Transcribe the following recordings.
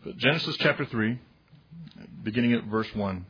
But Genesis chapter 3, beginning at verse 1.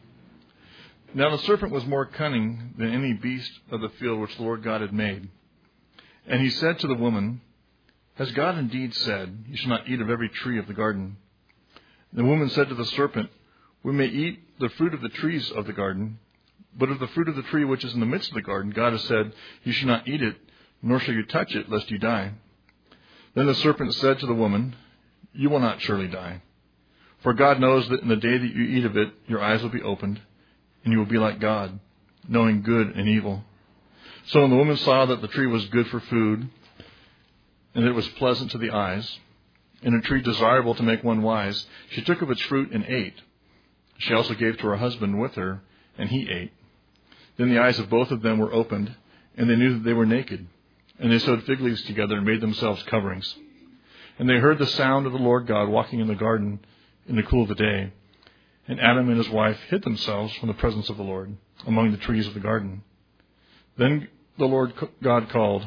Now the serpent was more cunning than any beast of the field which the Lord God had made. And he said to the woman, Has God indeed said, You shall not eat of every tree of the garden? And the woman said to the serpent, We may eat the fruit of the trees of the garden, but of the fruit of the tree which is in the midst of the garden, God has said, You shall not eat it, nor shall you touch it, lest you die. Then the serpent said to the woman, You will not surely die. For God knows that in the day that you eat of it, your eyes will be opened, and you will be like God, knowing good and evil. So when the woman saw that the tree was good for food, and that it was pleasant to the eyes, and a tree desirable to make one wise, she took of its fruit and ate. She also gave to her husband with her, and he ate. Then the eyes of both of them were opened, and they knew that they were naked. And they sewed fig leaves together and made themselves coverings. And they heard the sound of the Lord God walking in the garden in the cool of the day. And Adam and his wife hid themselves from the presence of the Lord among the trees of the garden. Then the Lord God called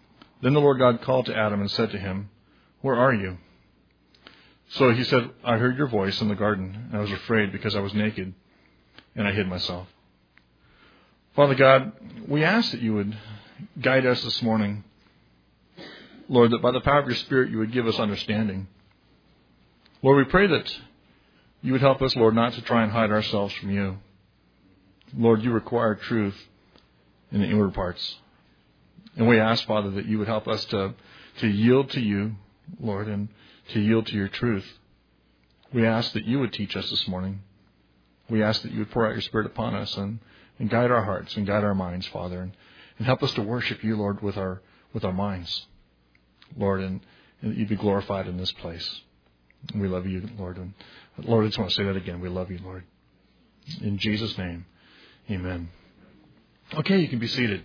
to Adam and said to him, Where are you? So he said, I heard your voice in the garden, and I was afraid because I was naked, and I hid myself. Father God, we ask that you would guide us this morning. Lord, that by the power of your Spirit you would give us understanding. Lord, we pray that you would help us, Lord, not to try and hide ourselves from you. Lord, you require truth in the inward parts. And we ask, Father, that you would help us to yield to you, Lord, and to yield to your truth. We ask that you would teach us this morning. We ask that you would pour out your Spirit upon us and guide our hearts and guide our minds, Father, and help us to worship you, Lord, with our minds, Lord, and that you be glorified in this place. And we love you, Lord. And Lord, I just want to say that again. We love you, Lord. In Jesus' name, amen. Okay, you can be seated.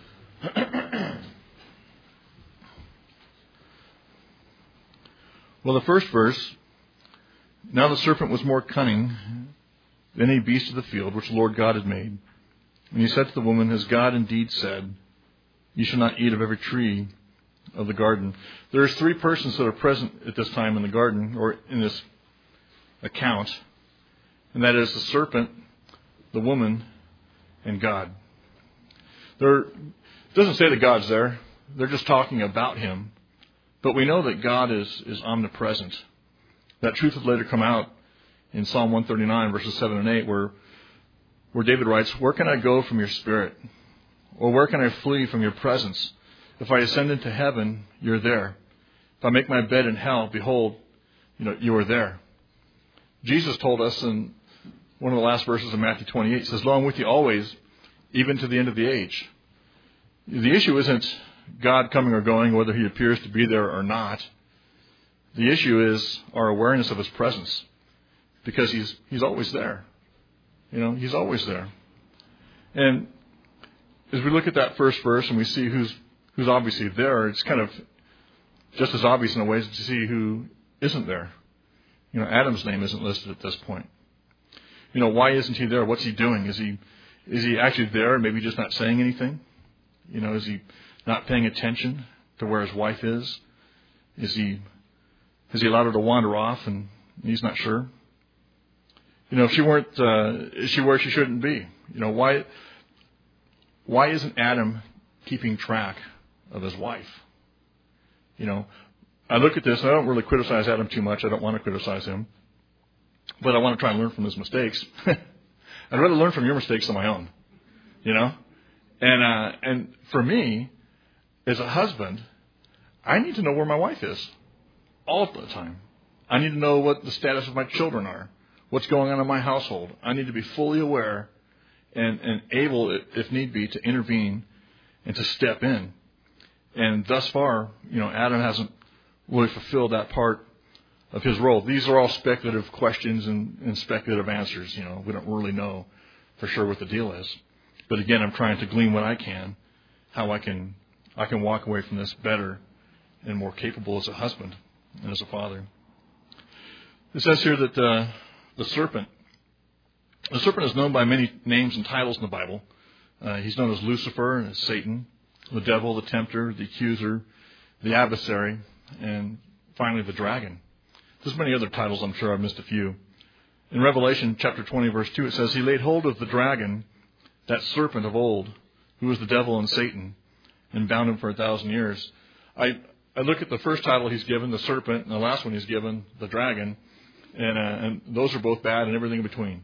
Well, the first verse, now the serpent was more cunning than any beast of the field which the Lord God had made. And he said to the woman, Has God indeed said, You shall not eat of every tree of the garden? There's three persons that are present at this time in the garden, or in this account, and that is the serpent, the woman, and God. It doesn't say that God's there. They're just talking about him. But we know that God is omnipresent. That truth would later come out in Psalm 139, verses 7 and 8, where David writes, Where can I go from your spirit? Or where can I flee from your presence? If I ascend into heaven, you're there. If I make my bed in hell, behold, you are there. Jesus told us in one of the last verses of Matthew 28, he says, Lo, I'm with you always, even to the end of the age. The issue isn't God coming or going, whether he appears to be there or not. The issue is our awareness of his presence, because he's always there. He's always there. And as we look at that first verse and we see who's obviously there, it's kind of just as obvious in a way as to see who isn't there. Adam's name isn't listed at this point. Why isn't he there? What's he doing? Is he actually there and maybe just not saying anything? Is he not paying attention to where his wife is? Has he allowed her to wander off and he's not sure? If she weren't, is she where she shouldn't be? Why isn't Adam keeping track of his wife? I look at this and I don't really criticize Adam too much. I don't want to criticize him, but I want to try and learn from his mistakes. I'd rather learn from your mistakes than my own, And for me, as a husband, I need to know where my wife is all the time. I need to know what the status of my children are, what's going on in my household. I need to be fully aware and able, if need be, to intervene and to step in. And thus far, Adam hasn't really fulfilled that part of his role. These are all speculative questions and speculative answers. We don't really know for sure what the deal is. But again, I'm trying to glean what I can, how I can walk away from this better and more capable as a husband and as a father. It says here that the serpent is known by many names and titles in the Bible. He's known as Lucifer and as Satan, the devil, the tempter, the accuser, the adversary, and finally the dragon. There's many other titles. I'm sure I've missed a few. In Revelation chapter 20, verse 2, it says, He laid hold of the dragon, that serpent of old, who was the devil and Satan, and bound him for 1,000 years. I look at the first title he's given, the serpent, and the last one he's given, the dragon, and those are both bad and everything in between.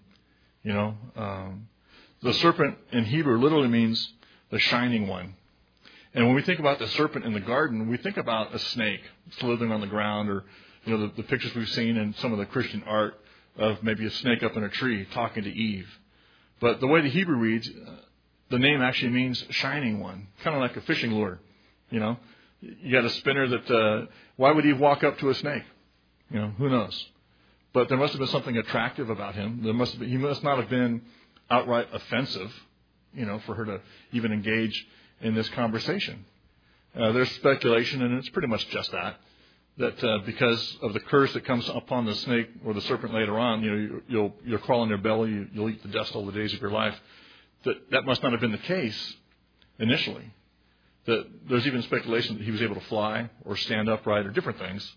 The serpent in Hebrew literally means the shining one. And when we think about the serpent in the garden, we think about a snake slithering on the ground, or the pictures we've seen in some of the Christian art of maybe a snake up in a tree talking to Eve. But the way the Hebrew reads, the name actually means shining one, kind of like a fishing lure. You got a spinner that, why would Eve walk up to a snake? Who knows? But there must have been something attractive about him. He must not have been outright offensive, for her to even engage in this conversation. There's speculation, and it's pretty much just that because of the curse that comes upon the snake or the serpent later on, you'll crawl in their belly, you'll eat the dust all the days of your life. That must not have been the case initially. That there's even speculation that he was able to fly or stand upright or different things,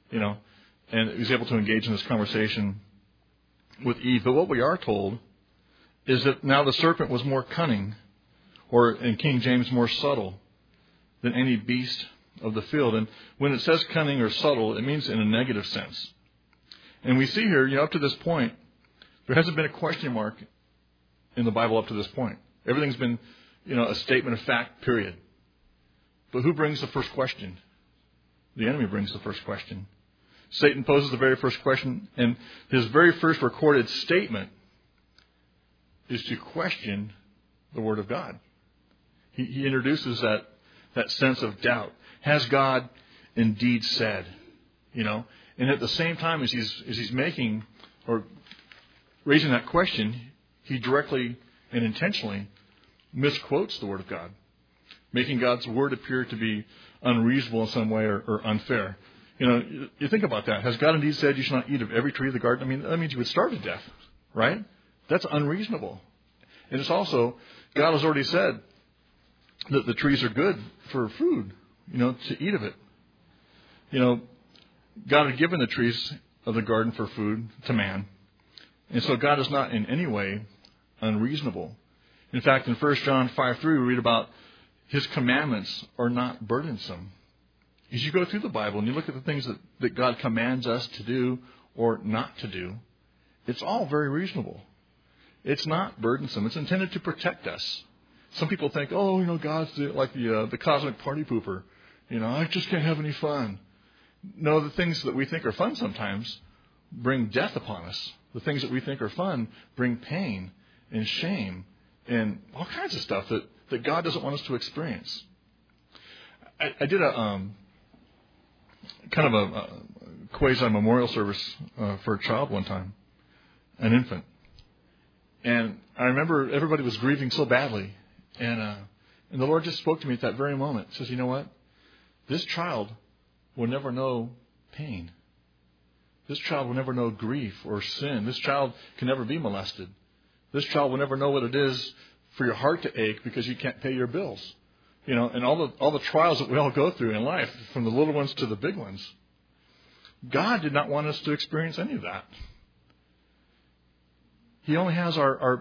and he was able to engage in this conversation with Eve. But what we are told is that now the serpent was more cunning, or in King James, more subtle than any beast of the field. And when it says cunning or subtle, it means in a negative sense. And we see here, up to this point, there hasn't been a question mark in the Bible up to this point. Everything's been, a statement of fact, period. But who brings the first question? The enemy brings the first question. Satan poses the very first question, and his very first recorded statement is to question the Word of God. He introduces that sense of doubt. Has God indeed said? And at the same time as he's making or raising that question, he directly and intentionally misquotes the Word of God, making God's Word appear to be unreasonable in some way or unfair. You think about that. Has God indeed said you shall not eat of every tree of the garden? I mean, that means you would starve to death, right? That's unreasonable. And it's also, God has already said that the trees are good for food, to eat of it. God had given the trees of the garden for food to man. And so God is not in any way unreasonable. In fact, in 1 John 5:3, we read about His commandments are not burdensome. As you go through the Bible and you look at the things that God commands us to do or not to do, it's all very reasonable. It's not burdensome. It's intended to protect us. Some people think, God's like the cosmic party pooper. I just can't have any fun. No, the things that we think are fun sometimes bring death upon us. The things that we think are fun bring pain and shame and all kinds of stuff that God doesn't want us to experience. I did a kind of a quasi-memorial service for a child one time, an infant. And I remember everybody was grieving so badly. And the Lord just spoke to me at that very moment. He says, you know what? This child will never know pain. This child will never know grief or sin. This child can never be molested. This child will never know what it is for your heart to ache because you can't pay your bills. And all the trials that we all go through in life, from the little ones to the big ones. God did not want us to experience any of that. He only has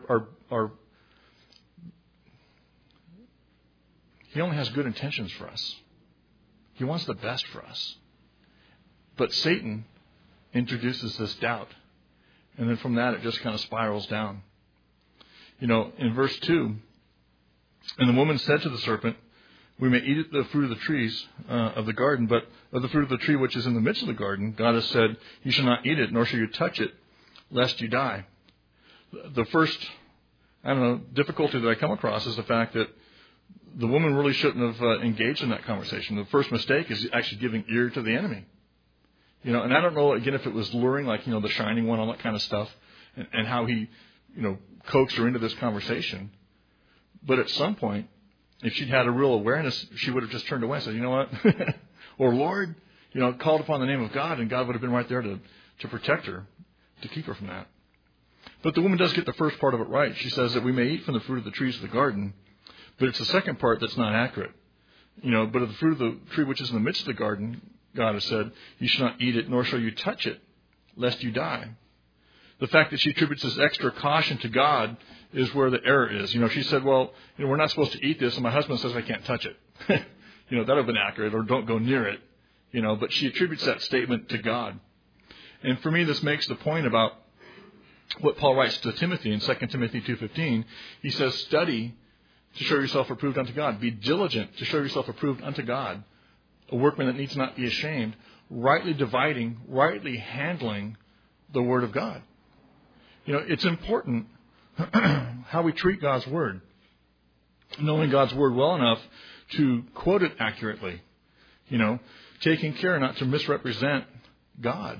He only has good intentions for us. He wants the best for us. But Satan introduces this doubt. And then from that, it just kind of spirals down. In verse 2, and the woman said to the serpent, we may eat the fruit of the trees of the garden, but of the fruit of the tree which is in the midst of the garden, God has said, you shall not eat it, nor shall you touch it, lest you die. The first, difficulty that I come across is the fact that the woman really shouldn't have engaged in that conversation. The first mistake is actually giving ear to the enemy. And I don't know, again, if it was luring, like, the shining one, all that kind of stuff, and how he, coaxed her into this conversation. But at some point, if she'd had a real awareness, she would have just turned away and said, you know what? Or Lord, called upon the name of God, and God would have been right there to protect her, to keep her from that. But the woman does get the first part of it right. She says that we may eat from the fruit of the trees of the garden, but it's the second part that's not accurate. But of the fruit of the tree which is in the midst of the garden, God has said, you shall not eat it, nor shall you touch it, lest you die. The fact that she attributes this extra caution to God is where the error is. She said, well, we're not supposed to eat this, and my husband says I can't touch it. That would have been accurate, or don't go near it. But she attributes that statement to God. And for me, this makes the point about what Paul writes to Timothy in 2 Timothy 2:15. He says, study to show yourself approved unto God. Be diligent to show yourself approved unto God. A workman that needs not be ashamed, rightly dividing, rightly handling the Word of God. It's important how we treat God's Word. Knowing God's Word well enough to quote it accurately. Taking care not to misrepresent God.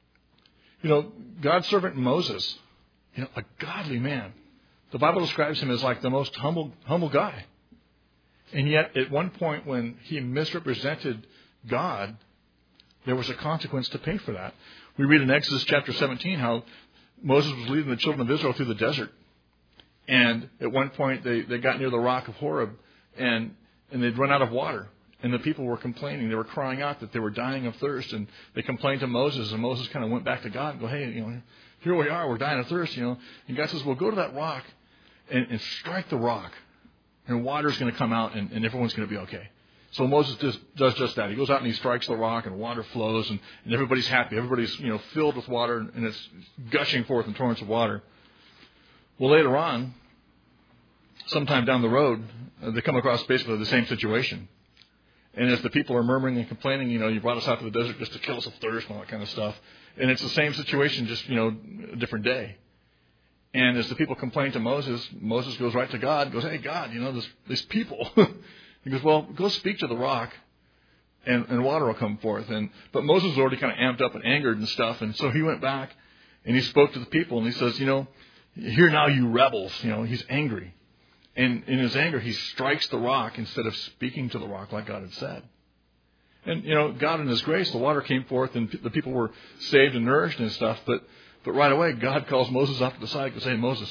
God's servant Moses, a godly man. The Bible describes him as like the most humble guy. And yet, at one point when he misrepresented God, there was a consequence to pay for that. We read in Exodus chapter 17 how Moses was leading the children of Israel through the desert. And at one point, they got near the rock of Horeb, and they'd run out of water. And the people were complaining. They were crying out that they were dying of thirst. And they complained to Moses. And Moses kind of went back to God and go, hey, here we are. We're dying of thirst, And God says, well, go to that rock and strike the rock. And water's going to come out and everyone's going to be okay. So Moses does just that. He goes out and he strikes the rock and water flows and everybody's happy. Everybody's, filled with water and it's gushing forth in torrents of water. Well, later on, sometime down the road, they come across basically the same situation. And as the people are murmuring and complaining, you brought us out to the desert just to kill us of thirst and all that kind of stuff. And it's the same situation, just, a different day. And as the people complain to Moses, Moses goes right to God, goes, hey, God, these people. He goes, well, go speak to the rock and water will come forth. But Moses was already kind of amped up and angered and stuff. And so he went back and he spoke to the people and he says, hear now, you rebels. He's angry. And in his anger, he strikes the rock instead of speaking to the rock like God had said. And, God in his grace, the water came forth and the people were saved and nourished and stuff. But right away, God calls Moses off to the side and says, hey, Moses,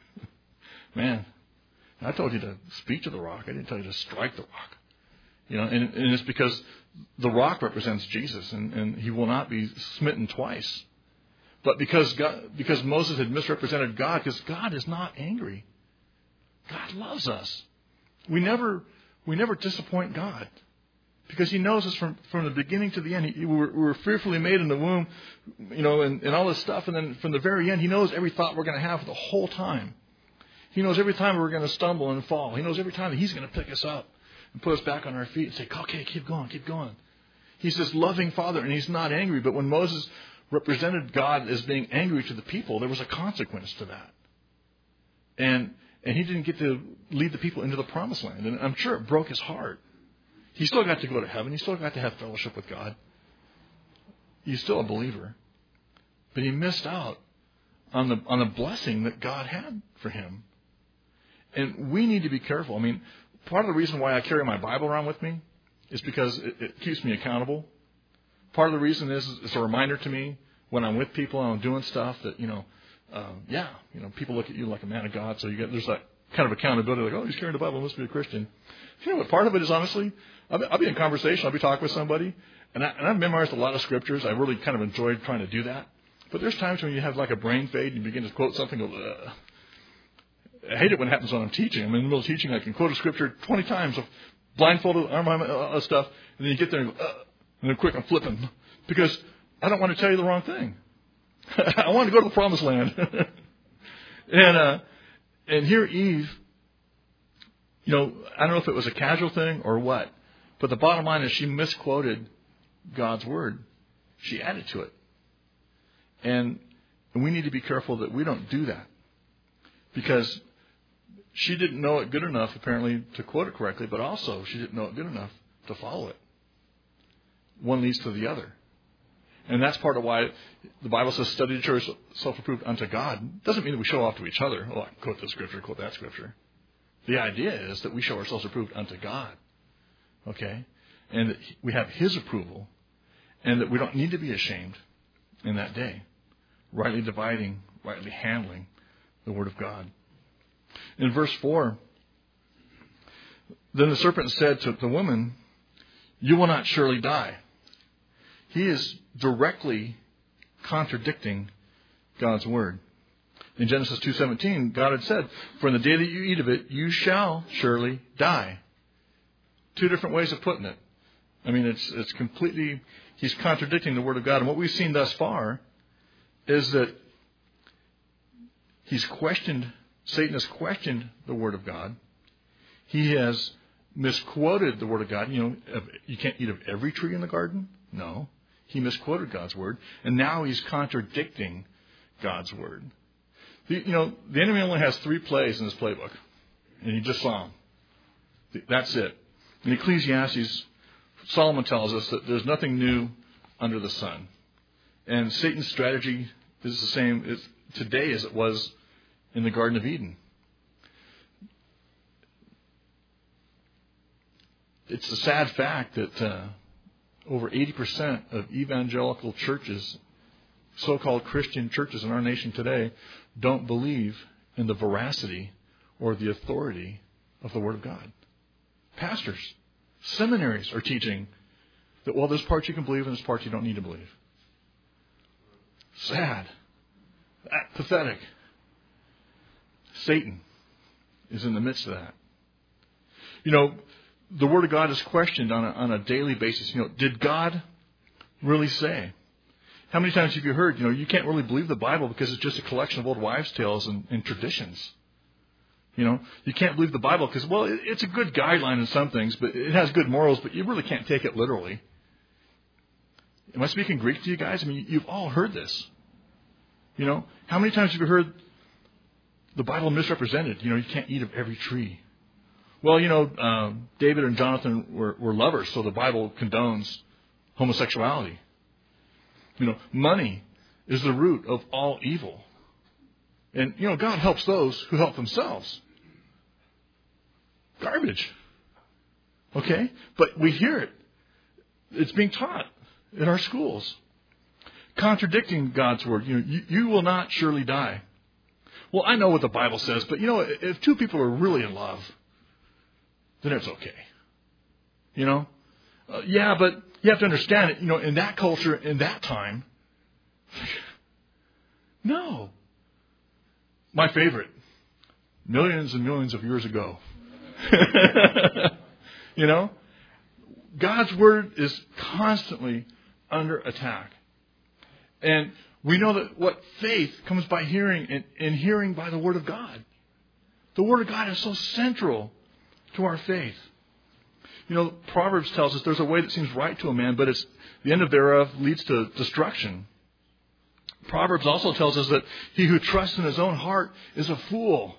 man, I told you to speak to the rock. I didn't tell you to strike the rock. And it's because the rock represents Jesus and he will not be smitten twice. But because Moses had misrepresented God, because God is not angry. God loves us. We never disappoint God because He knows us from the beginning to the end. We were fearfully made in the womb, and all this stuff. And then from the very end, He knows every thought we're going to have the whole time. He knows every time we're going to stumble and fall. He knows every time that He's going to pick us up and put us back on our feet and say, okay, keep going, keep going. He's this loving Father, and He's not angry. But when Moses represented God as being angry to the people, there was a consequence to that. And he didn't get to lead the people into the promised land. And I'm sure it broke his heart. He still got to go to heaven. He still got to have fellowship with God. He's still a believer. But he missed out on the blessing that God had for him. And we need to be careful. I mean, part of the reason why I carry my Bible around with me is because it keeps me accountable. Part of the reason is it's a reminder to me when I'm with people and I'm doing stuff that, people look at you like a man of God. So there's that kind of accountability, like, oh, he's carrying the Bible, must be a Christian. You know what part of it is, honestly? I'll be in conversation, I'll be talking with somebody, and I've memorized a lot of scriptures. I really kind of enjoyed trying to do that. But there's times when you have like a brain fade and you begin to quote something, go, ugh. I hate it when it happens when I'm teaching. I'm in the middle of teaching, I can quote a scripture 20 times, blindfolded, arm, stuff, and then you get there and go, ugh. And then quick, I'm flipping. Because I don't want to tell you the wrong thing. I want to go to the promised land. And here Eve, I don't know if it was a casual thing or what, but the bottom line is she misquoted God's word. She added to it. And we need to be careful that we don't do that. Because she didn't know it good enough, apparently, to quote it correctly, but also she didn't know it good enough to follow it. One leads to the other. And that's part of why the Bible says, study to show yourself approved unto God. It doesn't mean that we show off to each other. Oh, I quote this scripture, quote that scripture. The idea is that we show ourselves approved unto God. Okay? And that we have His approval. And that we don't need to be ashamed in that day. Rightly dividing, rightly handling the Word of God. In verse 4, then the serpent said to the woman, you will not surely die. He is directly contradicting God's word. In Genesis 2:17, God had said, "For in the day that you eat of it, you shall surely die." Two different ways of putting it. I mean, it's completely, he's contradicting the word of God. And what we've seen thus far is that Satan has questioned the word of God. He has misquoted the word of God. You can't eat of every tree in the garden. No. He misquoted God's word. And now he's contradicting God's word. The enemy only has 3 plays in his playbook. And you just saw them. That's it. In Ecclesiastes, Solomon tells us that there's nothing new under the sun. And Satan's strategy is the same today as it was in the Garden of Eden. It's a sad fact that over 80% of evangelical churches, so-called Christian churches in our nation today, don't believe in the veracity or the authority of the Word of God. Pastors, seminaries are teaching that, well, there's parts you can believe and there's parts you don't need to believe. Sad. Pathetic. Satan is in the midst of that. The Word of God is questioned on a daily basis. Did God really say? How many times have you heard, you can't really believe the Bible because it's just a collection of old wives' tales and traditions. You can't believe the Bible because, well, it's a good guideline in some things, but it has good morals, but you really can't take it literally. Am I speaking Greek to you guys? I mean, you've all heard this. How many times have you heard the Bible misrepresented? You can't eat of every tree. Well, David and Jonathan were lovers, so the Bible condones homosexuality. Money is the root of all evil. And, God helps those who help themselves. Garbage. Okay? But we hear it. It's being taught in our schools. Contradicting God's word. You will not surely die. Well, I know what the Bible says, but, if 2 people are really in love, then it's okay. Yeah, but you have to understand it, in that culture, in that time. No. My favorite. Millions and millions of years ago. God's word is constantly under attack. And we know that what faith comes by hearing, and hearing by the word of God. The word of God is so central to our faith. Proverbs tells us there's a way that seems right to a man, but the end of thereof leads to destruction. Proverbs also tells us that he who trusts in his own heart is a fool.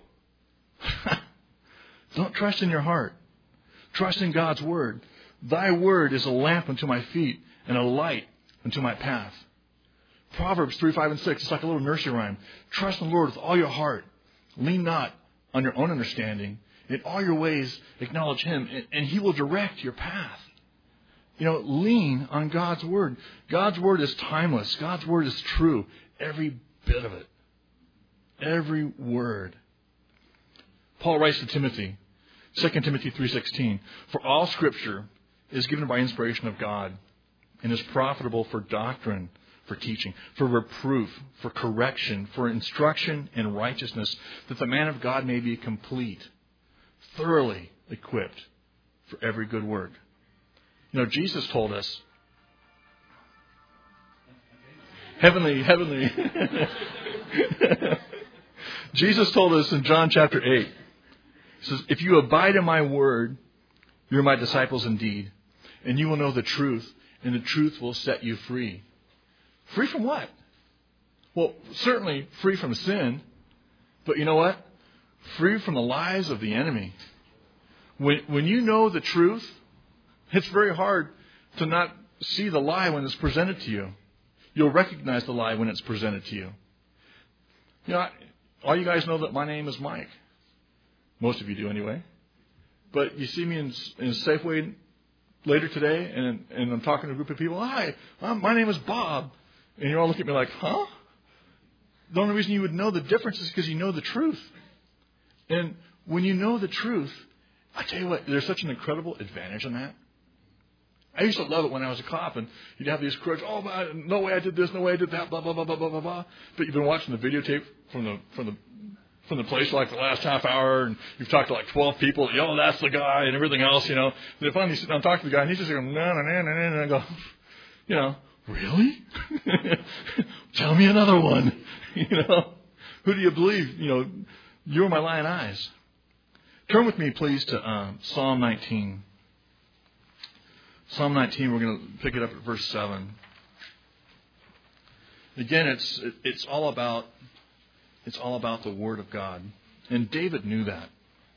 Don't trust in your heart. Trust in God's word. Thy word is a lamp unto my feet and a light unto my path. Proverbs 3, 5, and 6. It's like a little nursery rhyme. Trust in the Lord with all your heart. Lean not on your own understanding. In all your ways, acknowledge Him, and He will direct your path. Lean on God's Word. God's Word is timeless. God's Word is true. Every bit of it. Every word. Paul writes to Timothy, 2 Timothy 3:16, "For all Scripture is given by inspiration of God, and is profitable for doctrine, for teaching, for reproof, for correction, for instruction in righteousness, that the man of God may be complete, thoroughly equipped for every good work." Jesus told us, heavenly. Jesus told us in John chapter 8, He says, "If you abide in my word, you're my disciples indeed, and you will know the truth, and the truth will set you free." Free from what? Well, certainly free from sin, but you know what? Free from the lies of the enemy. When you know the truth, it's very hard to not see the lie when it's presented to you. You'll recognize the lie when it's presented to you. All you guys know that my name is Mike. Most of you do anyway. But you see me in Safeway later today, and I'm talking to a group of people. "Hi, my name is Bob." And you all look at me like, "Huh?" The only reason you would know the difference is because you know the truth. And when you know the truth, I tell you what, there's such an incredible advantage in that. I used to love it when I was a cop, and you'd have these crooks. Oh, no way I did this, no way I did that, blah blah blah blah blah blah blah. But you've been watching the videotape from the place for like the last half hour, and you've talked to like 12 people. Oh, that's the guy, and everything else, And they finally sit down and talk to the guy, and he's just going, no, and I go, really? Tell me another one. Who do you believe? You are my lion eyes. Turn with me, please, to Psalm 19. Psalm 19, we're going to pick it up at verse 7. Again, it's all about the Word of God. And David knew that.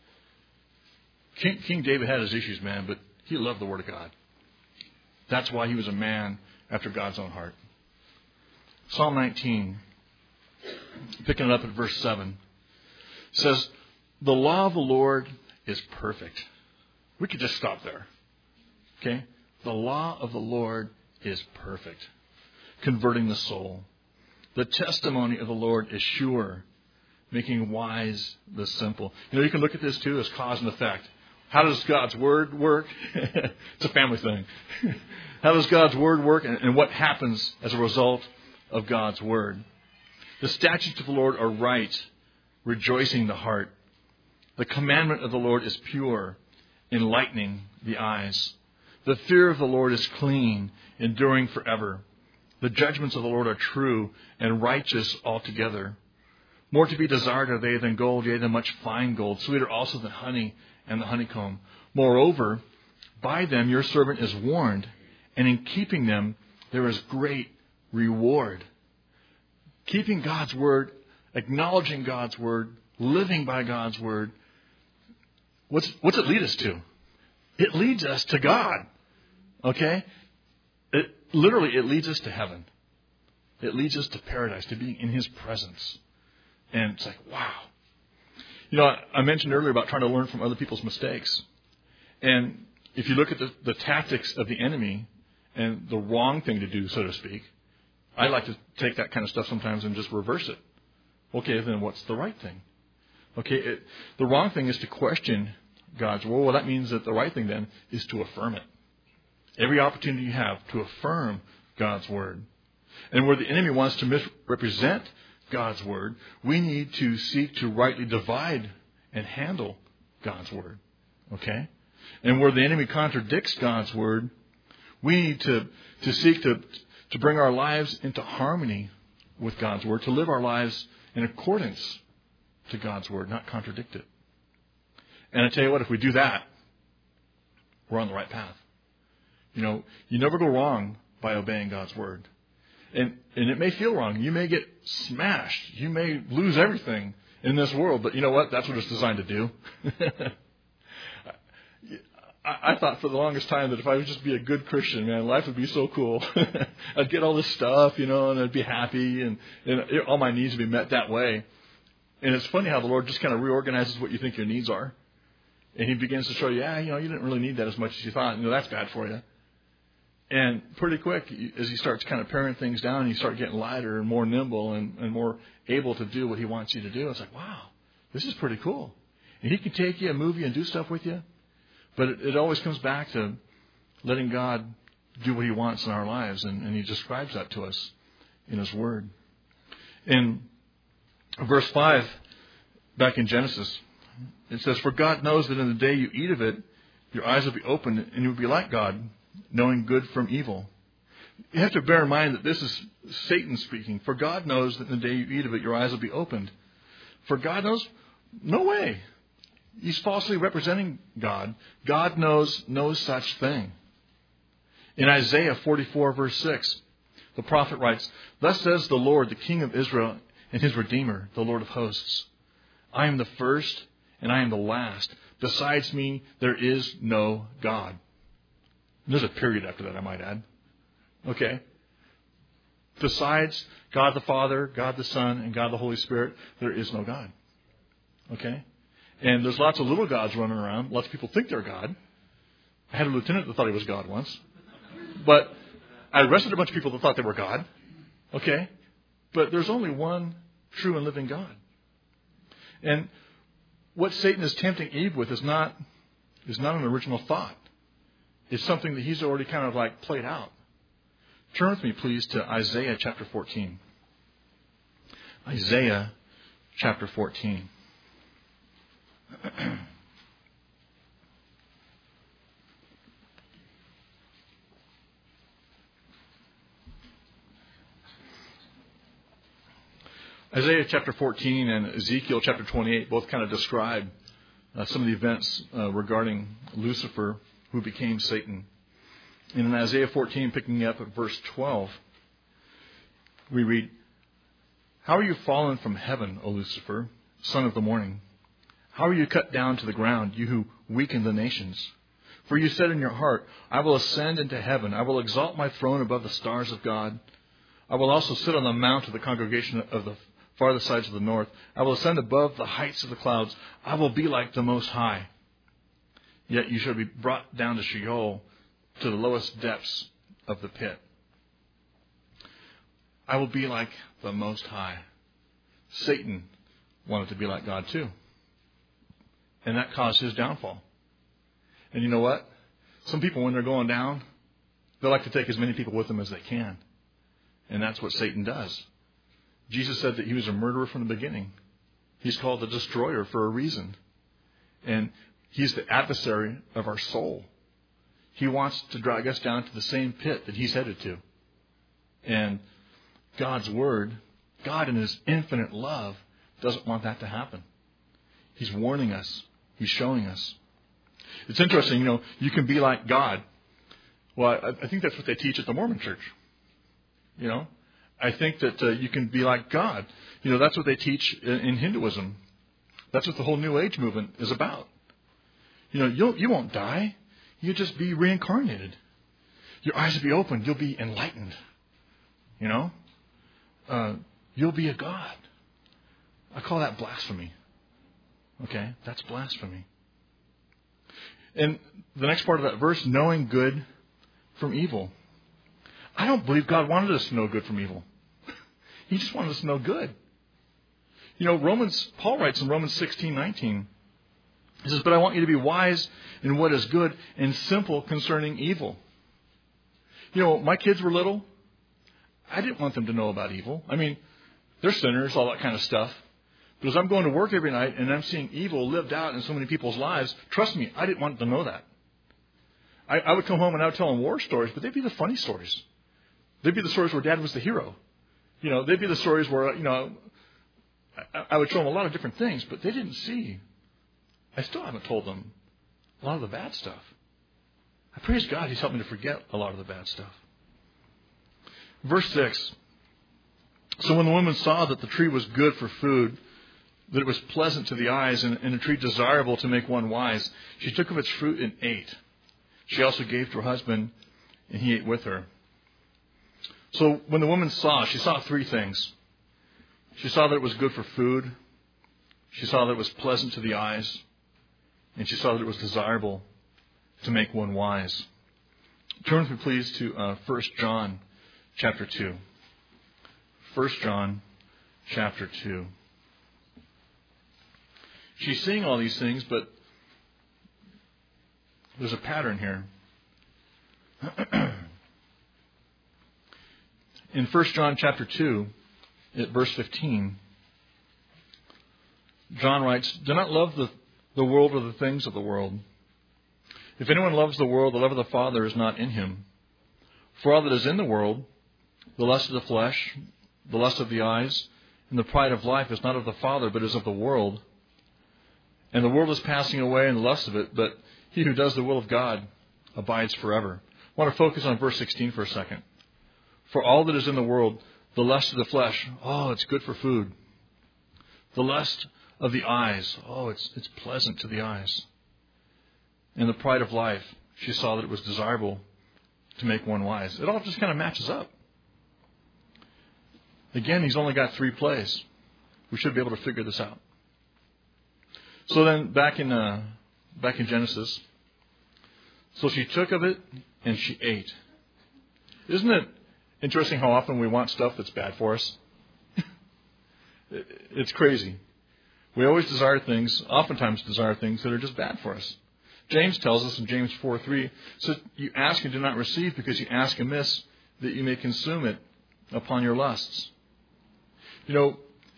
King David had his issues, man, but he loved the Word of God. That's why he was a man after God's own heart. Psalm 19, picking it up at verse 7, says, the law of the Lord is perfect. We could just stop there. Okay? The law of the Lord is perfect, converting the soul. The testimony of the Lord is sure, making wise the simple. You can look at this too as cause and effect. How does God's Word work? It's a family thing. How does God's Word work, and what happens as a result of God's Word? The statutes of the Lord are right, rejoicing the heart. The commandment of the Lord is pure, enlightening the eyes. The fear of the Lord is clean, enduring forever. The judgments of the Lord are true and righteous altogether. More to be desired are they than gold, yea, than much fine gold, sweeter also than honey and the honeycomb. Moreover, by them your servant is warned, and in keeping them there is great reward. Keeping God's Word, acknowledging God's Word, living by God's Word, what's it lead us to? It leads us to God. Okay? It leads us to heaven. It leads us to paradise, to being in His presence. And it's like, wow. I mentioned earlier about trying to learn from other people's mistakes. And if you look at the tactics of the enemy and the wrong thing to do, so to speak, I like to take that kind of stuff sometimes and just reverse it. Okay, then what's the right thing? Okay, the wrong thing is to question God's word. Well, that means that the right thing then is to affirm it. Every opportunity you have to affirm God's word. And where the enemy wants to misrepresent God's word, we need to seek to rightly divide and handle God's word. Okay? And where the enemy contradicts God's word, we need to seek to bring our lives into harmony with God's word, to live our lives in accordance to God's word, not contradict it. And I tell you what, if we do that, we're on the right path. You never go wrong by obeying God's word. And it may feel wrong. You may get smashed. You may lose everything in this world. But you know what? That's what it's designed to do. I thought for the longest time that if I would just be a good Christian, man, life would be so cool. I'd get all this stuff, and I'd be happy, and all my needs would be met that way. And it's funny how the Lord just kind of reorganizes what you think your needs are. And He begins to show you, you didn't really need that as much as you thought. That's bad for you. And pretty quick, as He starts kind of paring things down, you start getting lighter and more nimble and more able to do what He wants you to do. It's like, wow, this is pretty cool. And He can take you and move you and do stuff with you. But it always comes back to letting God do what He wants in our lives. And He describes that to us in His Word. In verse 5, back in Genesis, it says, "For God knows that in the day you eat of it, your eyes will be opened, and you will be like God, knowing good from evil." You have to bear in mind that this is Satan speaking. For God knows that in the day you eat of it, your eyes will be opened. For God knows? No way. He's falsely representing God. God knows no such thing. In Isaiah 44, verse 6, the prophet writes, "Thus says the Lord, the King of Israel and His Redeemer, the Lord of hosts. I am the first and I am the last. Besides me, there is no God." And there's a period after that, I might add. Okay? Besides God the Father, God the Son, and God the Holy Spirit, there is no God. Okay? And there's lots of little gods running around. Lots of people think they're God. I had a lieutenant that thought he was God once. But I arrested a bunch of people that thought they were God. Okay? But there's only one true and living God. And what Satan is tempting Eve with is not an original thought. is something that he's already kind of like played out. Turn with me, please, to Isaiah chapter 14. Isaiah chapter 14. Isaiah chapter 14 and Ezekiel chapter 28 both kind of describe some of the events regarding Lucifer, who became Satan. And in Isaiah 14, picking up at verse 12, we read, "How are you fallen from heaven, O Lucifer, son of the morning? How are you cut down to the ground, you who weaken the nations? For you said in your heart, I will ascend into heaven. I will exalt my throne above the stars of God. I will also sit on the mount of the congregation of the farther sides of the north. I will ascend above the heights of the clouds. I will be like the Most High. Yet you shall be brought down to Sheol, to the lowest depths of the pit. I will be like the Most High." Satan wanted to be like God too. And that caused his downfall. And you know what? Some people, when they're going down, they like to take as many people with them as they can. And that's what Satan does. Jesus said that he was a murderer from the beginning. He's called the destroyer for a reason. And he's the adversary of our soul. He wants to drag us down to the same pit that he's headed to. And God's Word, God in His infinite love, doesn't want that to happen. He's warning us. He's showing us. It's interesting, you can be like God. Well, I think that's what they teach at the Mormon Church. I think that you can be like God. That's what they teach in Hinduism. That's what the whole New Age movement is about. You won't die. You'll just be reincarnated. Your eyes will be opened. You'll be enlightened. You'll be a God. I call that blasphemy. Okay? That's blasphemy. And the next part of that verse, knowing good from evil. I don't believe God wanted us to know good from evil. He just wanted us to know good. Paul writes in Romans 16:19, he says, "But I want you to be wise in what is good and simple concerning evil." My kids were little. I didn't want them to know about evil. I mean, they're sinners, all that kind of stuff. But as I'm going to work every night and I'm seeing evil lived out in so many people's lives, trust me, I didn't want them to know that. I would come home and I would tell them war stories, but they'd be the funny stories. They'd be the stories where Dad was the hero. They'd be the stories where, I would show them a lot of different things, but they didn't see. I still haven't told them a lot of the bad stuff. I praise God He's helped me to forget a lot of the bad stuff. Verse 6. "So when the woman saw that the tree was good for food, that it was pleasant to the eyes, and a tree desirable to make one wise, she took of its fruit and ate. She also gave to her husband, and he ate with her." So when the woman saw, she saw three things. She saw that it was good for food. She saw that it was pleasant to the eyes. And she saw that it was desirable to make one wise. Turn with me, please, to 1 John chapter 2. 1 John chapter 2. She's seeing all these things, but there's a pattern here. In 1 John chapter 2, at verse 15, John writes, "Do not love the world or the things of the world. If anyone loves the world, the love of the Father is not in him. For all that is in the world, the lust of the flesh, the lust of the eyes, and the pride of life is not of the Father, but is of the world. And the world is passing away and the lust of it, but he who does the will of God abides forever." I want to focus on verse 16 for a second. "For all that is in the world, the lust of the flesh, it's good for food. The lust of the eyes, it's pleasant to the eyes. And the pride of life, she saw that it was desirable to make one wise." It all just kind of matches up. Again, he's only got three plays. We should be able to figure this out. So then, back in Genesis, so she took of it and she ate. Isn't it interesting how often we want stuff that's bad for us? It's crazy. We always oftentimes desire things that are just bad for us. James tells us in James 4:3, so you ask and do not receive because you ask amiss, that you may consume it upon your lusts. You know,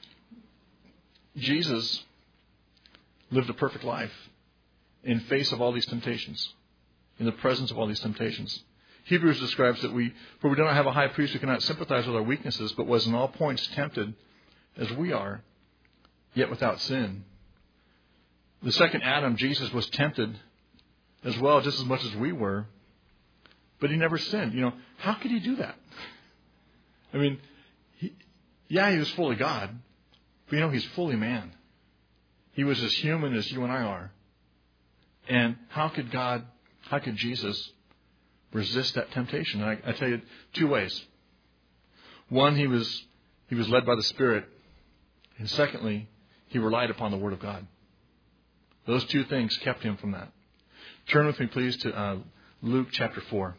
Jesus lived a perfect life in face of all these temptations, in the presence of all these temptations. Hebrews describes that for we do not have a high priest who cannot sympathize with our weaknesses, but was in all points tempted as we are, yet without sin. The second Adam, Jesus, was tempted as well, just as much as we were, but he never sinned. You know, how could he do that? I mean, he was fully God, but he's fully man. He was as human as you and I are. And how could Jesus resist that temptation? And I tell you, two ways. One, he was led by the Spirit. And secondly, he relied upon the Word of God. Those two things kept him from that. Turn with me, please, to Luke chapter 4.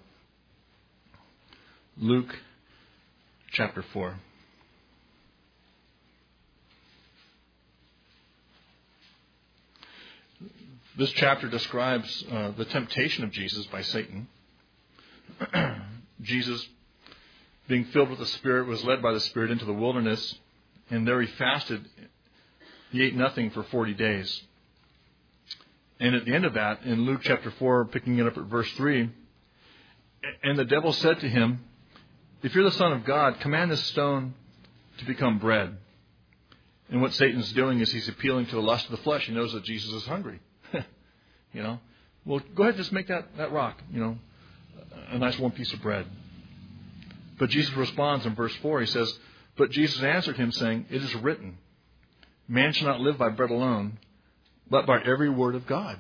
Luke chapter 4. This chapter describes the temptation of Jesus by Satan. Jesus, being filled with the Spirit, was led by the Spirit into the wilderness, and there he fasted. He ate nothing for 40 days. And at the end of that, in Luke chapter 4, picking it up at verse 3, and the devil said to him, if you're the Son of God, command this stone to become bread. And what Satan's doing is he's appealing to the lust of the flesh. He knows that Jesus is hungry. Well, go ahead and just make that rock, a nice one piece of bread. But Jesus responds in verse 4. He says, but Jesus answered him, saying, it is written, man shall not live by bread alone, but by every word of God.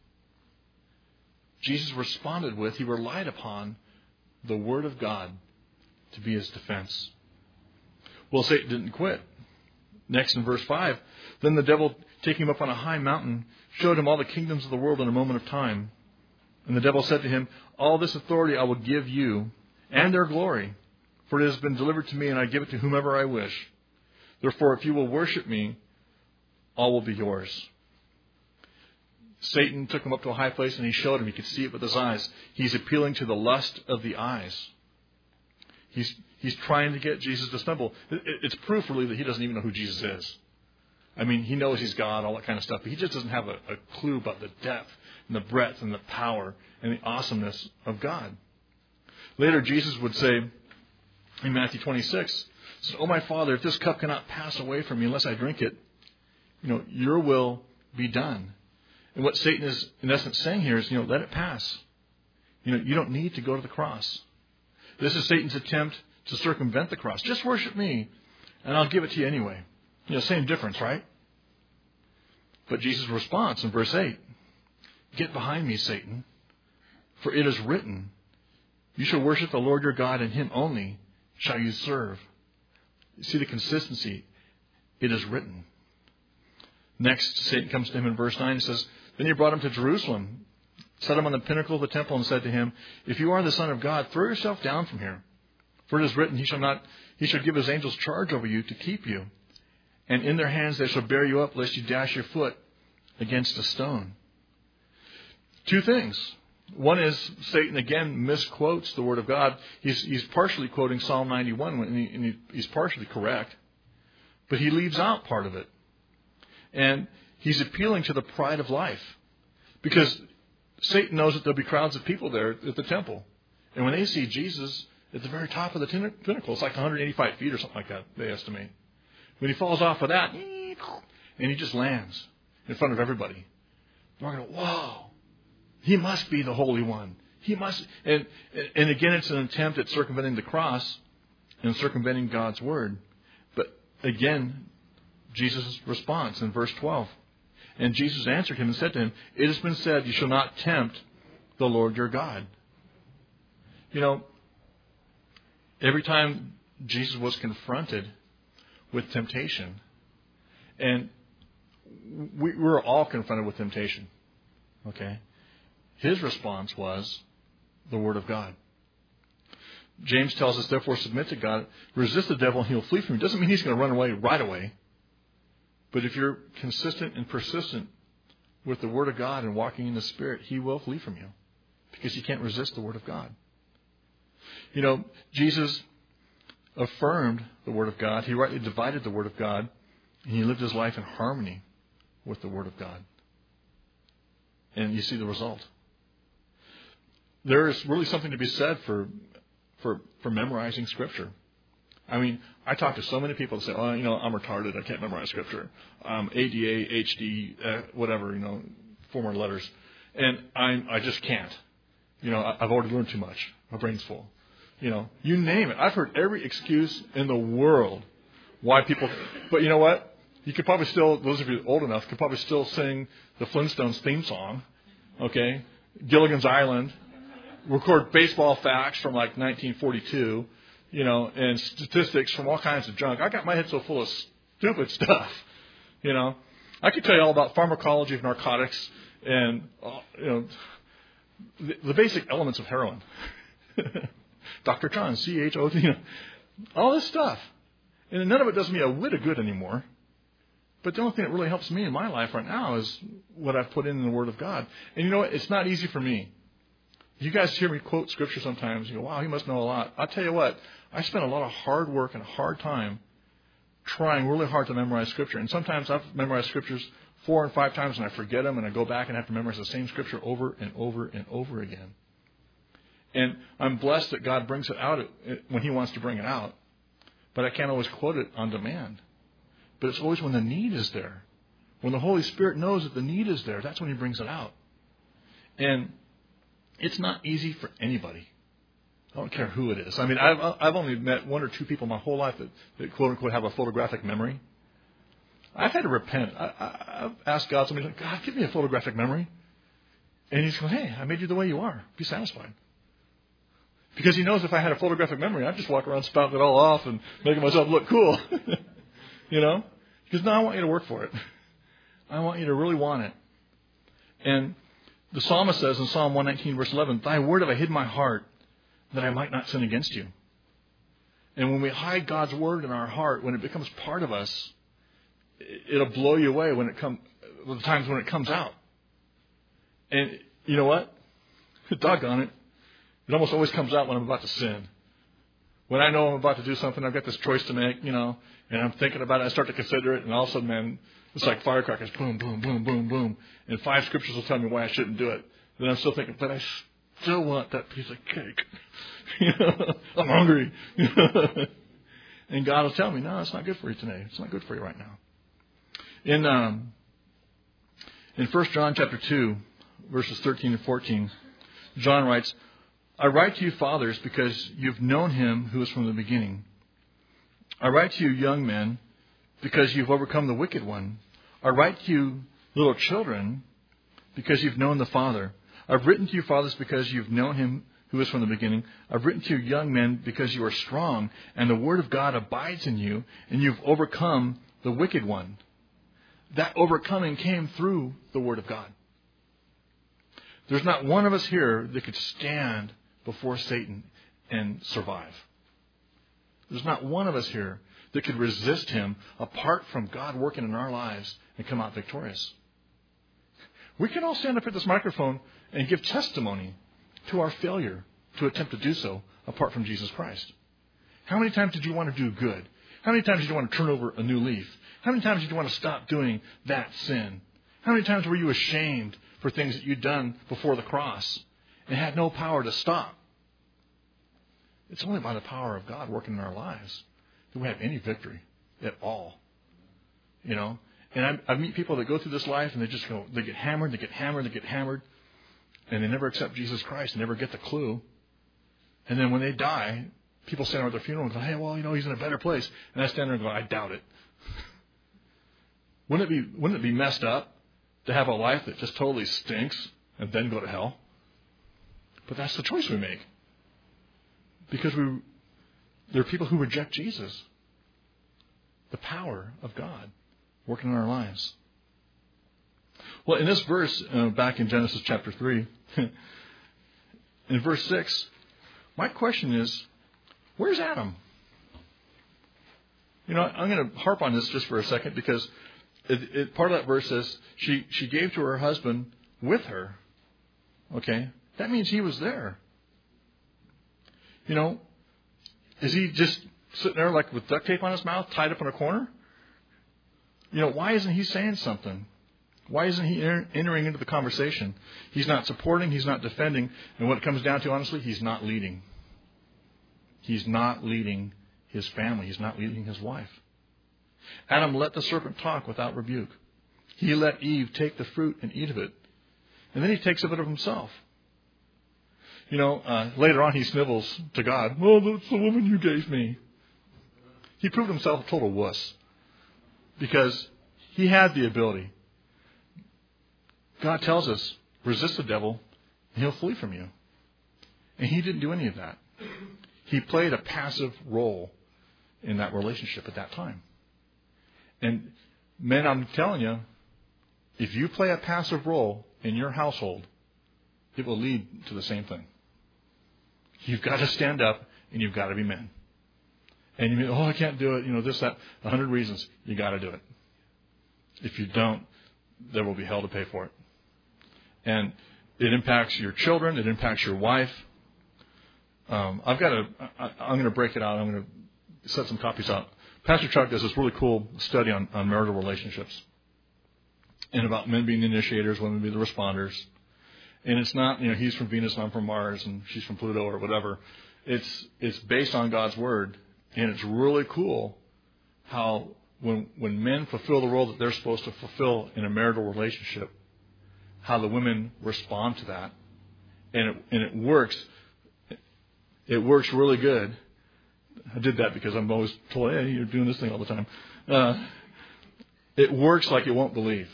Jesus responded with, he relied upon the Word of God to be his defense. Well, Satan didn't quit. Next in verse 5, then the devil, taking him up on a high mountain, showed him all the kingdoms of the world in a moment of time. And the devil said to him, all this authority I will give you, and their glory, for it has been delivered to me, and I give it to whomever I wish. Therefore, if you will worship me, all will be yours. Satan took him up to a high place, and he showed him. He could see it with his eyes. He's appealing to the lust of the eyes. He's trying to get Jesus to stumble. It's proof, really, that he doesn't even know who Jesus is. I mean, he knows he's God, all that kind of stuff, but he just doesn't have a clue about the depth and the breadth and the power and the awesomeness of God. Later, Jesus would say in Matthew 26, oh, my Father, if this cup cannot pass away from me unless I drink it, your will be done. And what Satan is, in essence, saying here is, let it pass. You don't need to go to the cross. This is Satan's attempt to circumvent the cross. Just worship me, and I'll give it to you anyway. Same difference, right? But Jesus' response in verse 8, get behind me, Satan, for it is written, you shall worship the Lord your God, and him only shall you serve. You see the consistency. It is written. Next, Satan comes to him in verse 9 and says, then he brought him to Jerusalem, set him on the pinnacle of the temple, and said to him, if you are the Son of God, throw yourself down from here. For it is written, he shall give his angels charge over you to keep you. And in their hands they shall bear you up, lest you dash your foot against a stone. Two things. One is Satan again misquotes the Word of God. He's partially quoting Psalm 91, and he's partially correct. But he leaves out part of it. And he's appealing to the pride of life. Because Satan knows that there'll be crowds of people there at the temple. And when they see Jesus at the very top of the pinnacle, it's like 185 feet or something like that, they estimate. When he falls off of that, and he just lands in front of everybody, they're going to go, whoa, he must be the Holy One. He must. And again, it's an attempt at circumventing the cross and circumventing God's Word. But again, Jesus' response in verse 12. And Jesus answered him and said to him, it has been said, you shall not tempt the Lord your God. Every time Jesus was confronted with temptation, and we're all confronted with temptation, okay? His response was the Word of God. James tells us, therefore, submit to God, resist the devil, and he'll flee from you. It doesn't mean he's going to run away right away. But if you're consistent and persistent with the Word of God and walking in the Spirit, He will flee from you because you can't resist the Word of God. You know, Jesus affirmed the Word of God. He rightly divided the Word of God, and He lived His life in harmony with the Word of God. And you see the result. There is really something to be said for memorizing Scripture. I mean, I talk to so many people that say, oh, you know, I'm retarded. I can't memorize Scripture. ADA, HD, whatever, you know, 4 more letters. And I just can't. You know, I've already learned too much. My brain's full. You know, you name it. I've heard every excuse in the world why people... But you know what? You could probably still, those of you old enough, could probably still sing the Flintstones theme song. Okay? Gilligan's Island. Record baseball facts from like 1942. You know, and statistics from all kinds of junk. I got my head so full of stupid stuff. You know, I could tell you all about pharmacology of narcotics and, you know, the basic elements of heroin. Dr. John, CHO, you know, all this stuff. And none of it does me a whit of good anymore. But the only thing that really helps me in my life right now is what I've put in the Word of God. And you know what? It's not easy for me. You guys hear me quote Scripture sometimes. You go, wow, he must know a lot. I'll tell you what. I spent a lot of hard work and a hard time trying really hard to memorize Scripture. And sometimes I've memorized Scriptures 4 and 5 times and I forget them and I go back and have to memorize the same Scripture over and over and over again. And I'm blessed that God brings it out when He wants to bring it out. But I can't always quote it on demand. But it's always when the need is there. When the Holy Spirit knows that the need is there, that's when He brings it out. And it's not easy for anybody. I don't care who it is. I mean, I've only met 1 or 2 people my whole life that quote unquote have a photographic memory. I've had to repent. I've asked God somebody, like, God, give me a photographic memory. And He's going, hey, I made you the way you are. Be satisfied. Because He knows if I had a photographic memory, I'd just walk around spouting it all off and making myself look cool. You know? Because no, I want you to work for it. I want you to really want it. And the psalmist says in Psalm 119, verse 11, Thy word have I hid in my heart, that I might not sin against you. And when we hide God's word in our heart, when it becomes part of us, it'll blow you away when the times when it comes out. And you know what? Doggone it. It almost always comes out when I'm about to sin. When I know I'm about to do something, I've got this choice to make, you know, and I'm thinking about it, I start to consider it, and all of a sudden, man, it's like firecrackers, boom, boom, boom, boom, boom. And 5 scriptures will tell me why I shouldn't do it. Then I'm still thinking, but I still want that piece of cake. You know, I'm hungry. And God will tell me, no, it's not good for you today. It's not good for you right now. In 1 John chapter 2, verses 13 and 14, John writes, I write to you, fathers, because you've known Him who is from the beginning. I write to you, young men, because you've overcome the wicked one. I write to you, little children, because you've known the Father. I've written to you, fathers, because you've known Him who is from the beginning. I've written to you, young men, because you are strong, and the Word of God abides in you, and you've overcome the wicked one. That overcoming came through the Word of God. There's not one of us here that could stand before Satan and survive. There's not one of us here that could resist him apart from God working in our lives and come out victorious. We can all stand up at this microphone and give testimony to our failure to attempt to do so apart from Jesus Christ. How many times did you want to do good? How many times did you want to turn over a new leaf? How many times did you want to stop doing that sin? How many times were you ashamed for things that you'd done before the cross and had no power to stop? It's only by the power of God working in our lives that we have any victory at all. You know? And I meet people that go through this life and they just go, they get hammered, they get hammered, they get hammered, and they never accept Jesus Christ and never get the clue. And then when they die, people stand around their funeral and go, hey, well, you know, he's in a better place. And I stand there and go, I doubt it. Wouldn't it be messed up to have a life that just totally stinks and then go to hell? But that's the choice we make. Because there are people who reject Jesus. The power of God working in our lives. Well, in this verse, back in Genesis chapter 3, in verse 6, my question is, where's Adam? You know, I'm going to harp on this just for a second because part of that verse says she gave to her husband with her. Okay? That means he was there. You know, is he just sitting there like with duct tape on his mouth, tied up in a corner? You know, why isn't he saying something? Why isn't he entering into the conversation? He's not supporting, he's not defending, and what it comes down to, honestly, he's not leading. He's not leading his family. He's not leading his wife. Adam let the serpent talk without rebuke. He let Eve take the fruit and eat of it. And then he takes a bit of himself. You know, later on he snivels to God. Well, that's the woman you gave me. He proved himself a total wuss. Because he had the ability. God tells us, resist the devil and he'll flee from you. And he didn't do any of that. He played a passive role in that relationship at that time. And men, I'm telling you, if you play a passive role in your household, it will lead to the same thing. You've got to stand up and you've got to be men. And you mean, oh, I can't do it, you know, this, that, 100 reasons. You got to do it. If you don't, there will be hell to pay for it. And it impacts your children. It impacts your wife. I'm going to break it out. I'm going to set some copies out. Pastor Chuck does this really cool study on marital relationships and about men being the initiators, women being the responders. And it's not, you know, he's from Venus and I'm from Mars and she's from Pluto or whatever. It's based on God's word. And it's really cool how when men fulfill the role that they're supposed to fulfill in a marital relationship, how the women respond to that. And it works. It works really good. I did that because I'm always told, hey, you're doing this thing all the time. It works like you won't believe.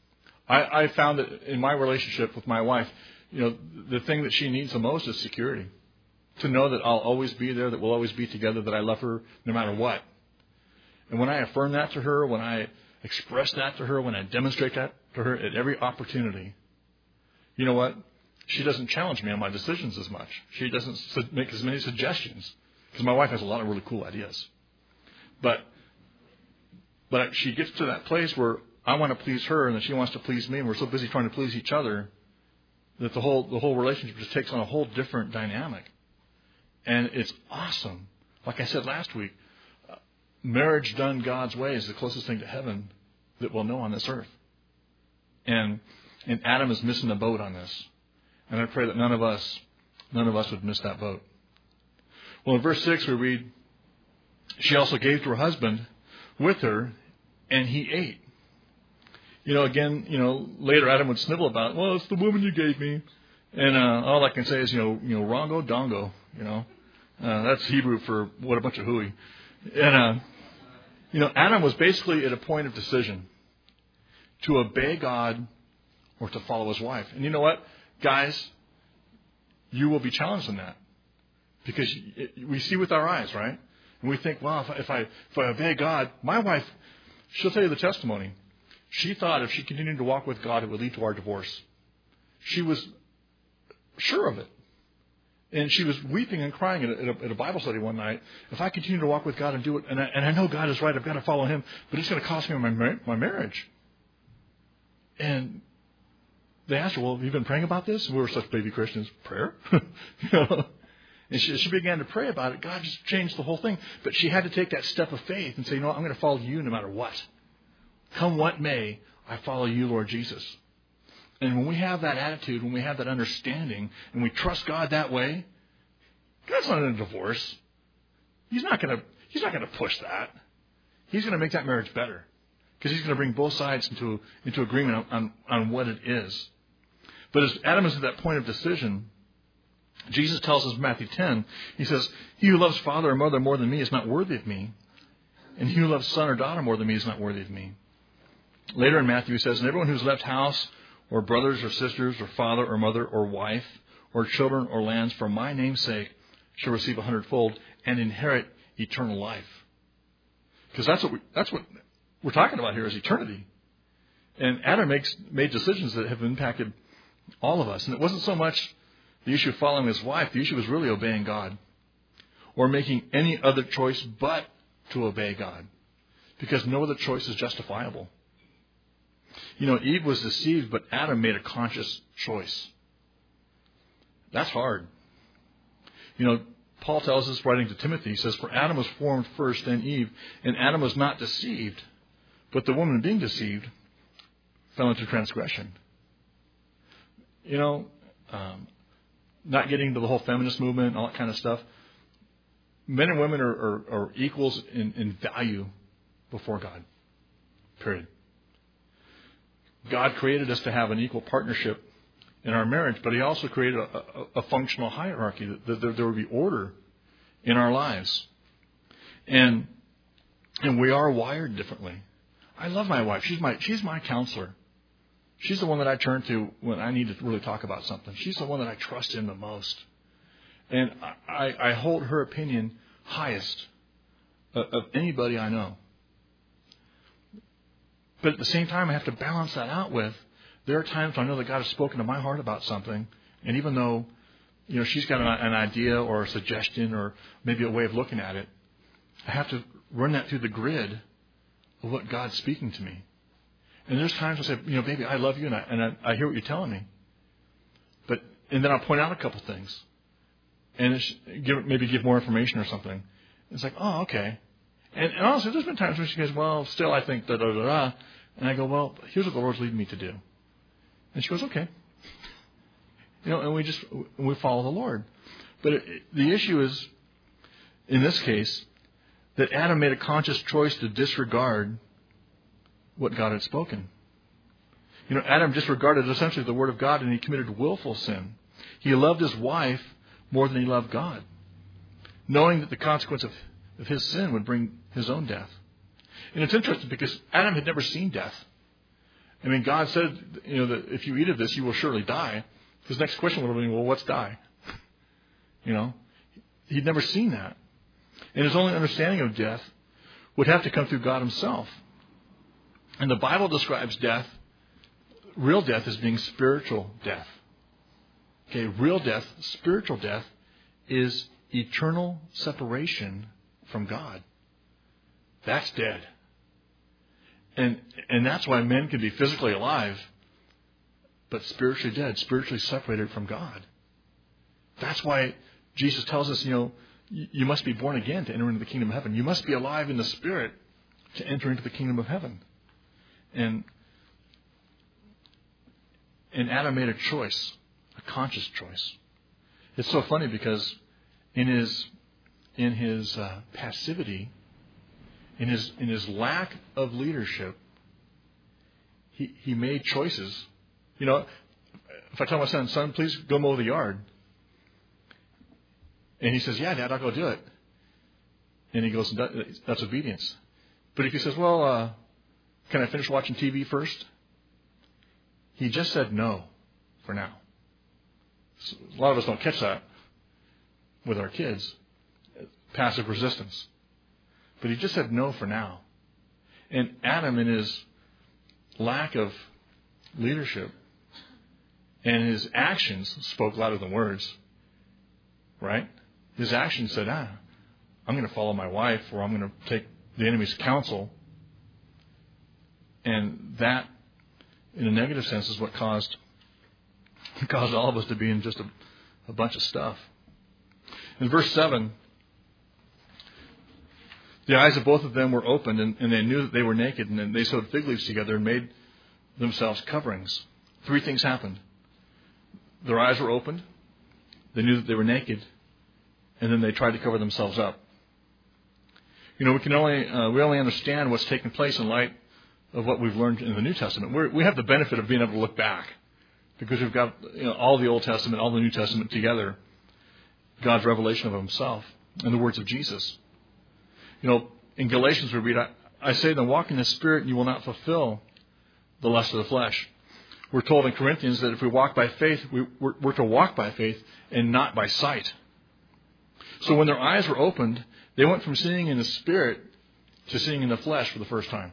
I found that in my relationship with my wife, you know, the thing that she needs the most is security. To know that I'll always be there, that we'll always be together, that I love her no matter what. And when I affirm that to her, when I express that to her, when I demonstrate that to her at every opportunity, you know what? She doesn't challenge me on my decisions as much. She doesn't make as many suggestions. Because my wife has a lot of really cool ideas. But she gets to that place where I want to please her and then she wants to please me, and we're so busy trying to please each other that the whole relationship just takes on a whole different dynamic. And it's awesome. Like I said last week, marriage done God's way is the closest thing to heaven that we'll know on this earth. And Adam is missing the boat on this. And I pray that none of us would miss that boat. Well, in verse 6 we read, she also gave to her husband with her, and he ate. You know, again, you know, later Adam would snivel about, well, it's the woman you gave me. And all I can say is, you know, rongo dongo, you know. That's Hebrew for what a bunch of hooey. And, you know, Adam was basically at a point of decision to obey God or to follow his wife. And you know what, guys, you will be challenged in that. Because we see with our eyes, right? And we think, well, if I obey God, my wife, she'll tell you the testimony. She thought if she continued to walk with God, it would lead to our divorce. She was sure of it. And she was weeping and crying at a Bible study one night. If I continue to walk with God and do it, and I know God is right, I've got to follow him, but it's going to cost me my marriage. And they asked her, well, have you been praying about this? And we were such baby Christians. Prayer? You know? And she began to pray about it. God just changed the whole thing. But she had to take that step of faith and say, you know what, I'm going to follow you no matter what. Come what may, I follow you, Lord Jesus. And when we have that attitude, when we have that understanding, and we trust God that way, God's not in a divorce. He's not going to push that. He's going to make that marriage better. Because he's going to bring both sides into agreement on what it is. But as Adam is at that point of decision, Jesus tells us in Matthew 10, he says, he who loves father or mother more than me is not worthy of me. And he who loves son or daughter more than me is not worthy of me. Later in Matthew he says, and everyone who's left house or brothers or sisters or father or mother or wife or children or lands for my name's sake shall receive 100-fold and inherit eternal life. Because that's what we're talking about here is eternity. And Adam made decisions that have impacted all of us. And it wasn't so much the issue of following his wife. The issue was really obeying God or making any other choice but to obey God, because no other choice is justifiable. Eve was deceived, but Adam made a conscious choice. That's hard. Paul tells us, writing to Timothy, he says, "For Adam was formed first, then Eve, and Adam was not deceived, but the woman being deceived fell into transgression." Not getting into the whole feminist movement and all that kind of stuff. Men and women are equals in value before God. Period. God created us to have an equal partnership in our marriage, but He also created a functional hierarchy, that there would be order in our lives. And we are wired differently. I love my wife. She's my counselor. She's the one that I turn to when I need to really talk about something. She's the one that I trust in the most. And I hold her opinion highest of anybody I know. But at the same time, I have to balance that out with, there are times I know that God has spoken to my heart about something, and even though, she's got an idea or a suggestion or maybe a way of looking at it, I have to run that through the grid of what God's speaking to me. And there's times I say, baby, I love you, and I hear what you're telling me. And then I'll point out a couple things, and maybe give more information or something. It's like, oh, okay. And honestly, there's been times when she goes, well, still I think da-da-da-da. And I go, well, here's what the Lord's leading me to do. And she goes, okay. And we follow the Lord. But the issue is, in this case, that Adam made a conscious choice to disregard what God had spoken. Adam disregarded essentially the Word of God, and he committed willful sin. He loved his wife more than he loved God, knowing that the consequence of his sin would bring his own death. And it's interesting because Adam had never seen death. God said, that if you eat of this, you will surely die. His next question would have been, well, what's die? He'd never seen that. And his only understanding of death would have to come through God Himself. And the Bible describes death, real death, as being spiritual death. Okay, real death, spiritual death, is eternal separation from God. That's dead. And that's why men can be physically alive, but spiritually dead, spiritually separated from God. That's why Jesus tells us, you must be born again to enter into the kingdom of heaven. You must be alive in the Spirit to enter into the kingdom of heaven. And Adam made a choice, a conscious choice. It's so funny because in his passivity, in his lack of leadership, he made choices. If I tell my son, please go mow the yard, and he says, yeah, Dad, I'll go do it, and he goes, that's obedience. But if he says, well, can I finish watching TV first? He just said no for now. So a lot of us don't catch that with our kids. Passive resistance. But he just said no for now. And Adam, in his lack of leadership, and his actions spoke louder than words. Right? His actions said, I'm going to follow my wife, or I'm going to take the enemy's counsel. And that, in a negative sense, is what caused all of us to be in just a bunch of stuff. In verse 7, the eyes of both of them were opened, and they knew that they were naked, and then they sewed fig leaves together and made themselves coverings. 3 things happened. Their eyes were opened, they knew that they were naked, and then they tried to cover themselves up. We only understand what's taking place in light of what we've learned in the New Testament. We have the benefit of being able to look back because we've got all the Old Testament, all the New Testament together, God's revelation of Himself and the words of Jesus. In Galatians we read, I say then, walk in the Spirit and you will not fulfill the lust of the flesh. We're told in Corinthians that if we walk by faith, we're to walk by faith and not by sight. So when their eyes were opened, they went from seeing in the Spirit to seeing in the flesh for the first time.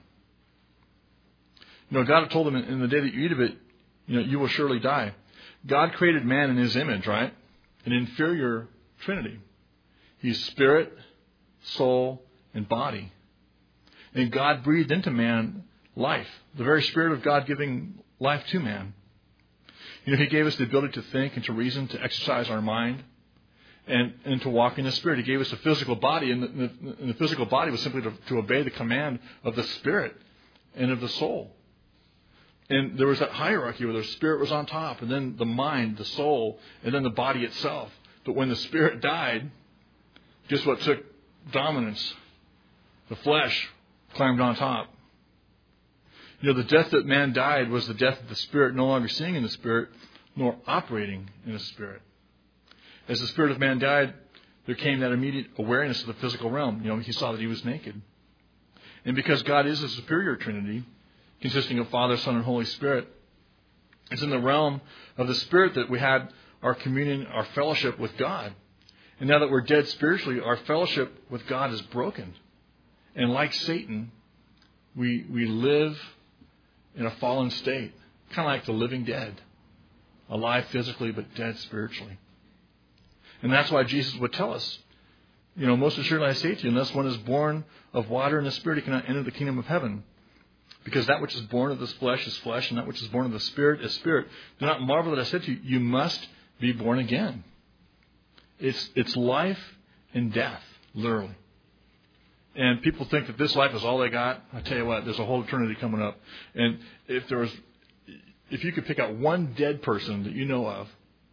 God had told them, in the day that you eat of it, you will surely die. God created man in His image, right? An inferior Trinity. He's spirit, soul, and body. And God breathed into man life, the very Spirit of God giving life to man. He gave us the ability to think and to reason, to exercise our mind, and to walk in the Spirit. He gave us a physical body, and the physical body was simply to obey the command of the Spirit and of the soul. And there was that hierarchy where the Spirit was on top, and then the mind, the soul, and then the body itself. But when the Spirit died, guess what took dominance? The flesh climbed on top. The death that man died was the death of the Spirit, no longer seeing in the Spirit, nor operating in the Spirit. As the spirit of man died, there came that immediate awareness of the physical realm. He saw that he was naked. And because God is a superior Trinity, consisting of Father, Son, and Holy Spirit, it's in the realm of the Spirit that we had our communion, our fellowship with God. And now that we're dead spiritually, our fellowship with God is broken. And like Satan, we live in a fallen state, kind of like the living dead, alive physically but dead spiritually. And that's why Jesus would tell us, most assuredly I say to you, unless one is born of water and the Spirit, he cannot enter the kingdom of heaven. Because that which is born of this flesh is flesh, and that which is born of the Spirit is spirit. Do not marvel that I said to you, you must be born again. It's life and death, literally. And people think that this life is all they got. I tell you what, there's a whole eternity coming up. And if you could pick out one dead person that you know of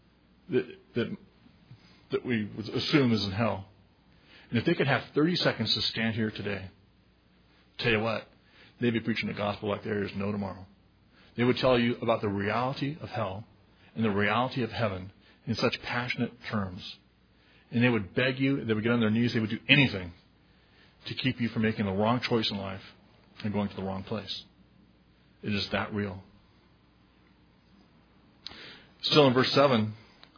that we would assume is in hell, and if they could have 30 seconds to stand here today, tell you what, they'd be preaching the gospel like there is no tomorrow. They would tell you about the reality of hell and the reality of heaven in such passionate terms. And they would beg you, they would get on their knees, they would do anything to keep you from making the wrong choice in life and going to the wrong place. It is that real. Still in verse 7,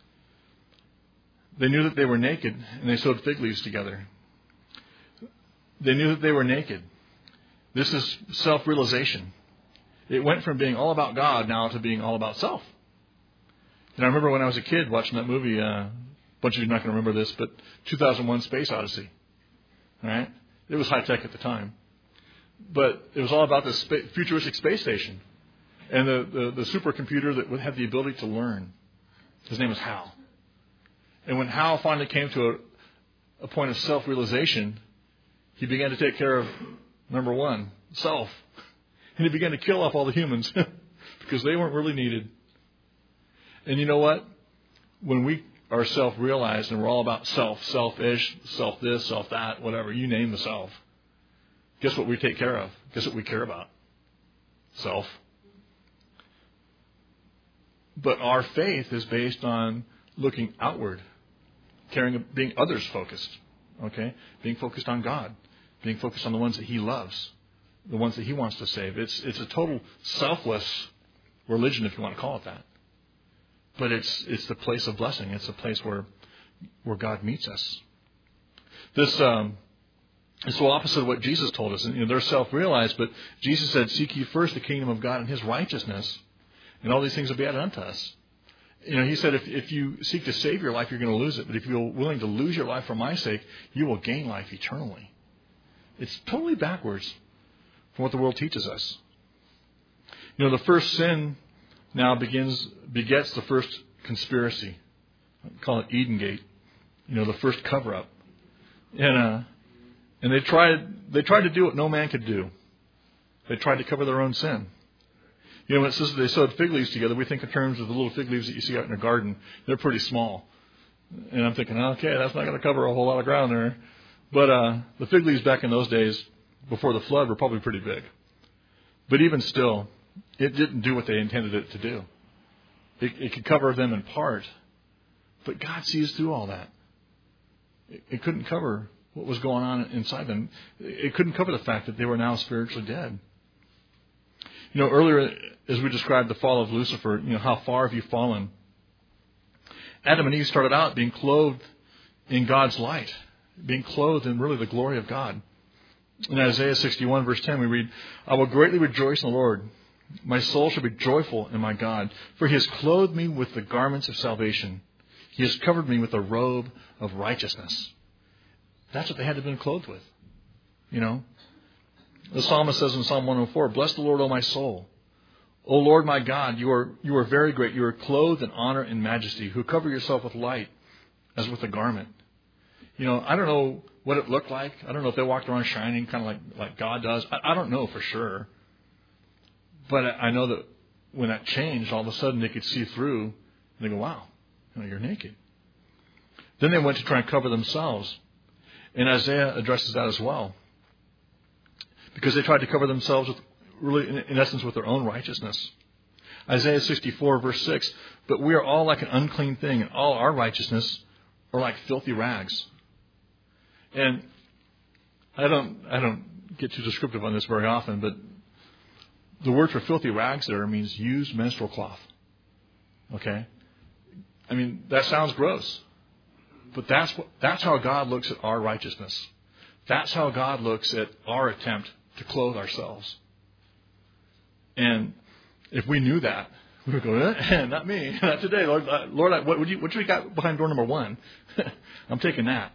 they knew that they were naked, and they sewed fig leaves together. They knew that they were naked. This is self-realization. It went from being all about God now to being all about self. And I remember when I was a kid watching that movie, a bunch of you are not going to remember this, but 2001 Space Odyssey. All right? It was high-tech at the time. But it was all about this futuristic space station and the supercomputer that would have the ability to learn. His name was Hal. And when Hal finally came to a point of self-realization, he began to take care of, number one, self. And he began to kill off all the humans because they weren't really needed. And you know what? When we are self-realized and we're all about self, selfish, self this, self that, whatever, you name the self, guess what we take care of? Guess what we care about? Self. But our faith is based on looking outward, being others focused, okay? Being focused on God, being focused on the ones that He loves, the ones that He wants to save. It's a total selfless religion, if you want to call it that. But it's the place of blessing. It's the place where God meets us. This is so opposite of what Jesus told us. And, they're self-realized, but Jesus said, "Seek ye first the kingdom of God and His righteousness, and all these things will be added unto us." He said, if you seek to save your life, you're going to lose it. But if you're willing to lose your life for my sake, you will gain life eternally. It's totally backwards from what the world teaches us. The first sin now begets the first conspiracy. I call it Edengate. The first cover-up. And they tried to do what no man could do. They tried to cover their own sin. When it says that they sewed fig leaves together, we think in terms of the little fig leaves that you see out in a garden. They're pretty small. And I'm thinking, okay, that's not going to cover a whole lot of ground there. But the fig leaves back in those days, before the flood, were probably pretty big. But even still, it didn't do what they intended it to do. It could cover them in part. But God sees through all that. It couldn't cover what was going on inside them. It couldn't cover the fact that they were now spiritually dead. Earlier, as we described the fall of Lucifer, how far have you fallen? Adam and Eve started out being clothed in God's light, being clothed in really the glory of God. In Isaiah 61, verse 10, we read, "I will greatly rejoice in the Lord. My soul shall be joyful in my God, for He has clothed me with the garments of salvation. He has covered me with a robe of righteousness." That's what they had to have been clothed with. The psalmist says in Psalm 104, "Bless the Lord, O my soul. O Lord my God, you are very great. You are clothed in honor and majesty, who cover yourself with light as with a garment." I don't know what it looked like. I don't know if they walked around shining kind of like God does. I don't know for sure. But I know that when that changed, all of a sudden they could see through and they go, "Wow, you're naked." Then they went to try and cover themselves. And Isaiah addresses that as well. Because they tried to cover themselves with, really, in essence, with their own righteousness. Isaiah 64, verse 6, "But we are all like an unclean thing, and all our righteousness are like filthy rags." And I don't get too descriptive on this very often, but the word for filthy rags there means used menstrual cloth. Okay? I mean, that sounds gross. But that's how God looks at our righteousness. That's how God looks at our attempt to clothe ourselves. And if we knew that, we would go, "Not me, not today, Lord. Lord, what do you got behind door number 1? I'm taking that."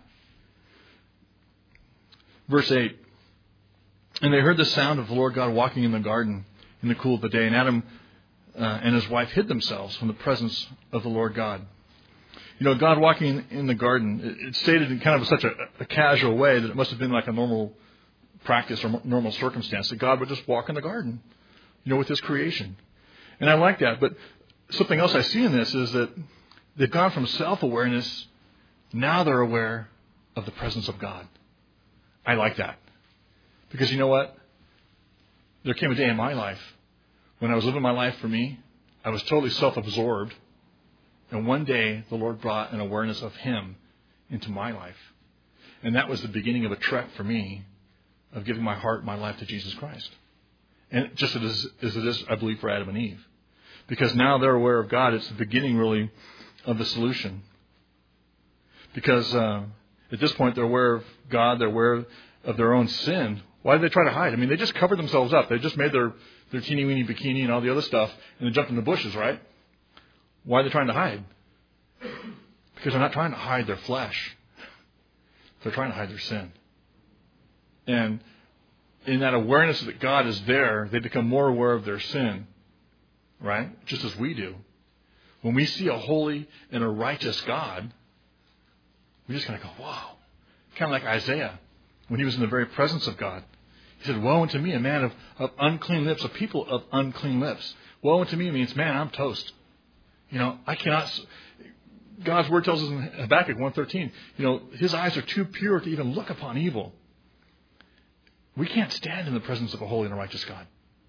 Verse 8, "And they heard the sound of the Lord God walking in the garden in the cool of the day. And Adam and his wife hid themselves from the presence of the Lord God." God walking in the garden, it's stated in kind of such a casual way that it must have been like a normal practice or normal circumstance, that God would just walk in the garden, with his creation. And I like that. But something else I see in this is that they've gone from self-awareness, now they're aware of the presence of God. I like that. Because you know what? There came a day in my life when I was living my life for me. I was totally self-absorbed. And one day, the Lord brought an awareness of him into my life. And that was the beginning of a trek for me of giving my heart, my life to Jesus Christ. And just as it is, I believe, for Adam and Eve. Because now they're aware of God. It's the beginning, really, of the solution. Because at this point, they're aware of God. They're aware of their own sin. Why did they try to hide? I mean, they just covered themselves up. They just made their teeny-weeny bikini and all the other stuff, and they jumped in the bushes, right? Why are they trying to hide? Because they're not trying to hide their flesh. They're trying to hide their sin. And in that awareness that God is there, they become more aware of their sin, right? Just as we do. When we see a holy and a righteous God, we just kind of go, "Wow." Kind of like Isaiah, when he was in the very presence of God. He said, "Woe unto me, a man of unclean lips, a people of unclean lips." Woe unto me means, man, I'm toast. I cannot. God's word tells us in Habakkuk 1:13, his eyes are too pure to even look upon evil. We can't stand in the presence of a holy and a righteous God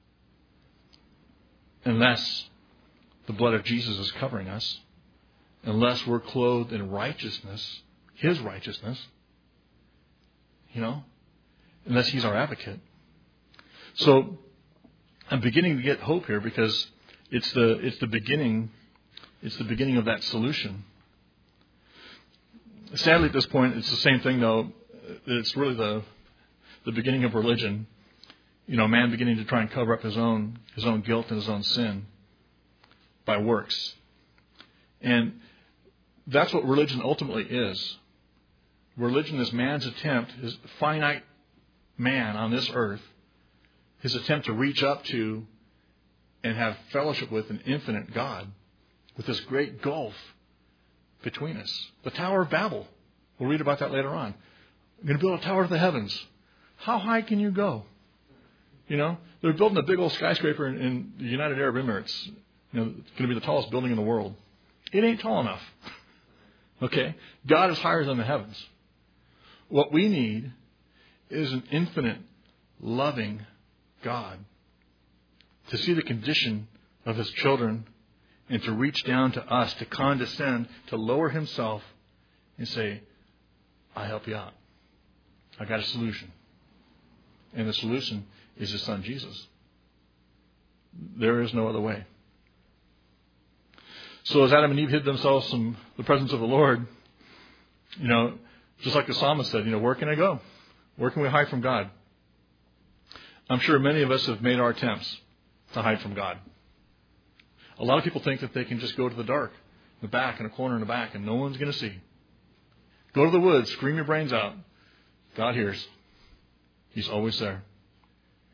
unless the blood of Jesus is covering us, unless we're clothed in righteousness, his righteousness, unless he's our advocate. So I'm beginning to get hope here because it's the beginning. It's the beginning of that solution. Sadly, at this point, it's the same thing, though. It's really the beginning of religion. Man beginning to try and cover up his own guilt and his own sin by works. And that's what religion ultimately is. Religion is man's attempt, his finite man on this earth, his attempt to reach up to and have fellowship with an infinite God, with this great gulf between us. The Tower of Babel. We'll read about that later on. I'm going to build a tower to the heavens. How high can you go? They're building a big old skyscraper in the United Arab Emirates. It's going to be the tallest building in the world. It ain't tall enough. Okay? God is higher than the heavens. What we need is an infinite, loving God to see the condition of his children and to reach down to us, to condescend, to lower himself and say, "I'll help you out. I got a solution." And the solution is his son, Jesus. There is no other way. So as Adam and Eve hid themselves from the presence of the Lord, just like the psalmist said, where can I go? Where can we hide from God? I'm sure many of us have made our attempts to hide from God. A lot of people think that they can just go to the dark, in the back, in a corner in the back, and no one's going to see. Go to the woods, scream your brains out. God hears. He's always there.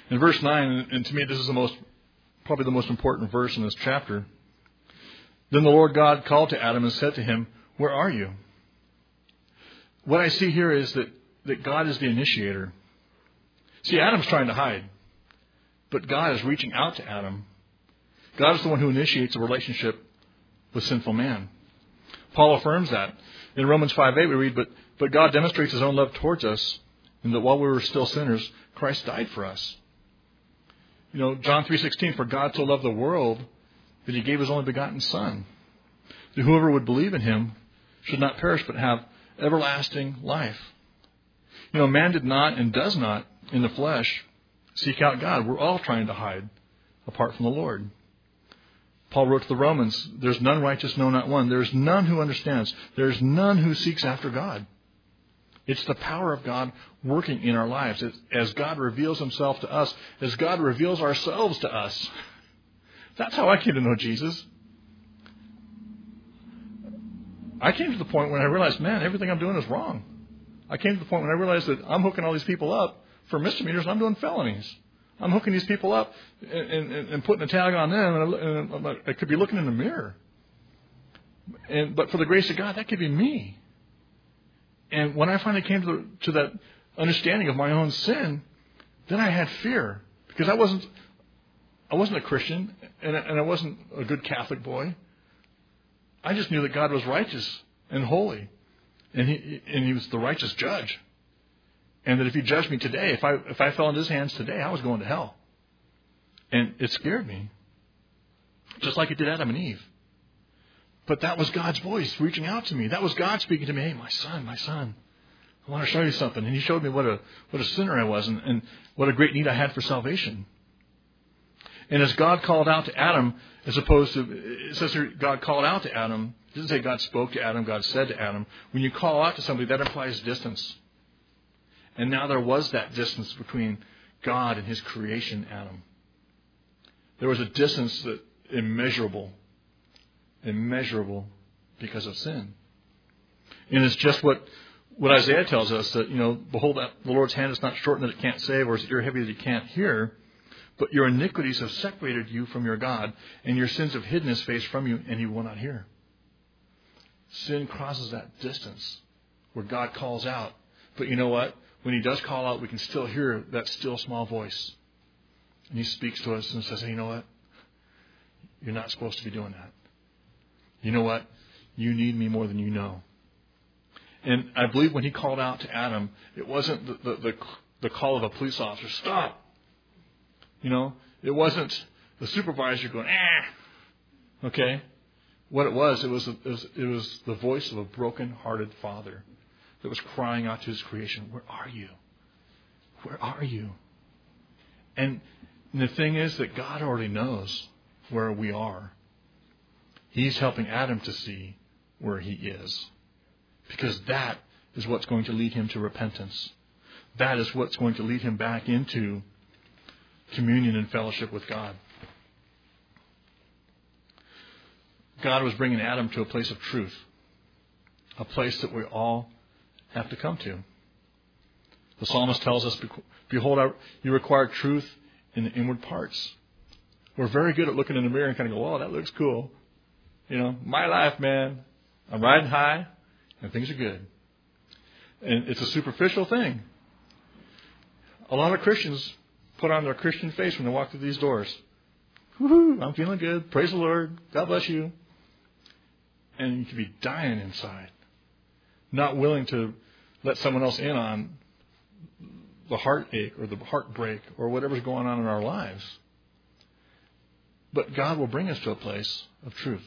In verse 9, and to me this is probably the most important verse in this chapter. Then the Lord God called to Adam and said to him, "Where are you?" What I see here is that God is the initiator. See, Adam's trying to hide, but God is reaching out to Adam. God is the one who initiates a relationship with sinful man. Paul affirms that. In Romans 5:8 we read, But God demonstrates his own love towards us, in that while we were still sinners, Christ died for us. John 3:16, for God so loved the world that he gave his only begotten Son, that whoever would believe in him should not perish but have everlasting life. Man did not and does not, in the flesh, seek out God. We're all trying to hide apart from the Lord. Paul wrote to the Romans, there's none righteous, no, not one. There's none who understands. There's none who seeks after God. It's the power of God working in our lives. As God reveals himself to us, as God reveals ourselves to us. That's how I came to know Jesus. I came to the point when I realized, man, everything I'm doing is wrong. I came to the point when I realized that I'm hooking all these people up for misdemeanors and I'm doing felonies. I'm hooking these people up and putting a tag on them, and I could be looking in the mirror. But for the grace of God, that could be me. And when I finally came to that understanding of my own sin, then I had fear, because I wasn't a Christian, and I wasn't a good Catholic boy. I just knew that God was righteous and holy, and he was the righteous judge. And that if he judged me today, if I fell into his hands today, I was going to hell. And it scared me. Just like it did Adam and Eve. But that was God's voice reaching out to me. That was God speaking to me. Hey, my son, I want to show you something. And he showed me what a sinner I was and what a great need I had for salvation. And as God called out to Adam, as opposed to, it says here, God called out to Adam. It doesn't say God spoke to Adam, God said to Adam. When you call out to somebody, that implies distance. And now there was that distance between God and his creation, Adam. There was a distance that immeasurable because of sin. And it's just what Isaiah tells us, that, behold, the Lord's hand is not shortened that it can't save, or is ear heavy that he can't hear, but your iniquities have separated you from your God, and your sins have hidden his face from you, and he will not hear. Sin crosses that distance where God calls out. But you know what? When he does call out, we can still hear that still small voice. And he speaks to us and says, hey, you know what? You're not supposed to be doing that. You know what? You need me more than you know. And I believe when he called out to Adam, it wasn't the call of a police officer, stop. It wasn't the supervisor going, okay? What it was the voice of a broken-hearted father that was crying out to his creation, where are you? Where are you? And the thing is that God already knows where we are. He's helping Adam to see where he is. Because that is what's going to lead him to repentance. That is what's going to lead him back into communion and fellowship with God. God was bringing Adam to a place of truth. A place that we all have to come to. The psalmist tells us, behold, you require truth in the inward parts. We're very good at looking in the mirror and kind of go, oh, that looks cool. My life, man. I'm riding high and things are good. And it's a superficial thing. A lot of Christians put on their Christian face when they walk through these doors. Woohoo, I'm feeling good. Praise the Lord. God bless you. And you could be dying inside. Not willing to let someone else in on the heartache or the heartbreak or whatever's going on in our lives. But God will bring us to a place of truth.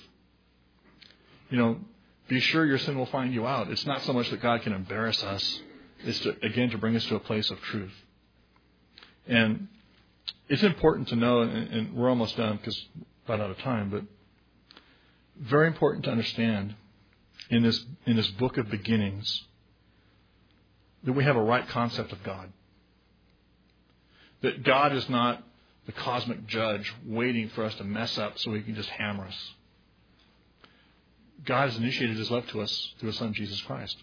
Be sure your sin will find you out. It's not so much that God can embarrass us. It's to bring us to a place of truth. And it's important to know, and we're almost done because we're about out of time, but very important to understand in this book of beginnings that we have a right concept of God. That God is not the cosmic judge waiting for us to mess up so he can just hammer us. God has initiated his love to us through his Son, Jesus Christ.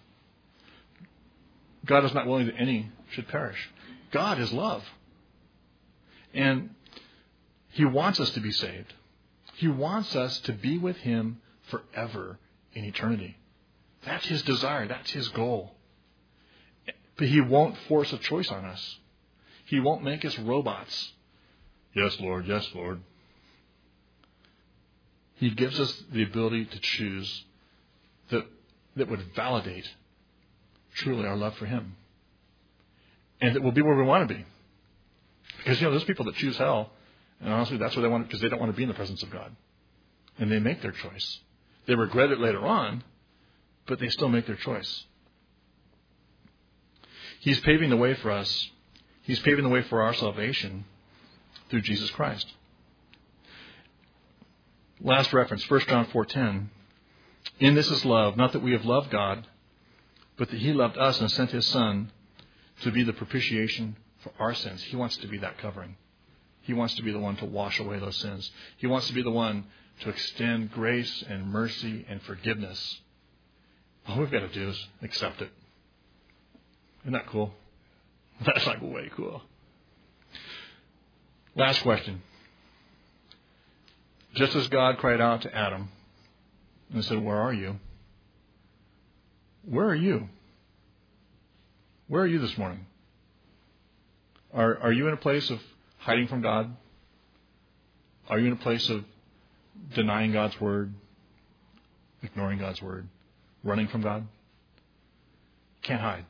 God is not willing that any should perish. God is love. And He wants us to be saved. He wants us to be with Him forever in eternity. That's His desire. That's His goal. But He won't force a choice on us. He won't make us robots. Yes, Lord. Yes, Lord. He gives us the ability to choose that would validate truly our love for Him. And that will be where we want to be. Because, there's people that choose hell, and honestly, that's what they want, because they don't want to be in the presence of God. And they make their choice. They regret it later on, but they still make their choice. He's paving the way for us. He's paving the way for our salvation through Jesus Christ. Last reference, 1 John 4:10. In this is love, not that we have loved God, but that He loved us and sent His Son to be the propitiation for our sins. He wants to be that covering. He wants to be the one to wash away those sins. He wants to be the one to extend grace and mercy and forgiveness. All we've got to do is accept it. Isn't that cool? That's like way cool. Last question. Just as God cried out to Adam and said, "Where are you?" Where are you? Where are you this morning? Are you in a place of hiding from God? Are you in a place of denying God's word, ignoring God's word, running from God? Can't hide.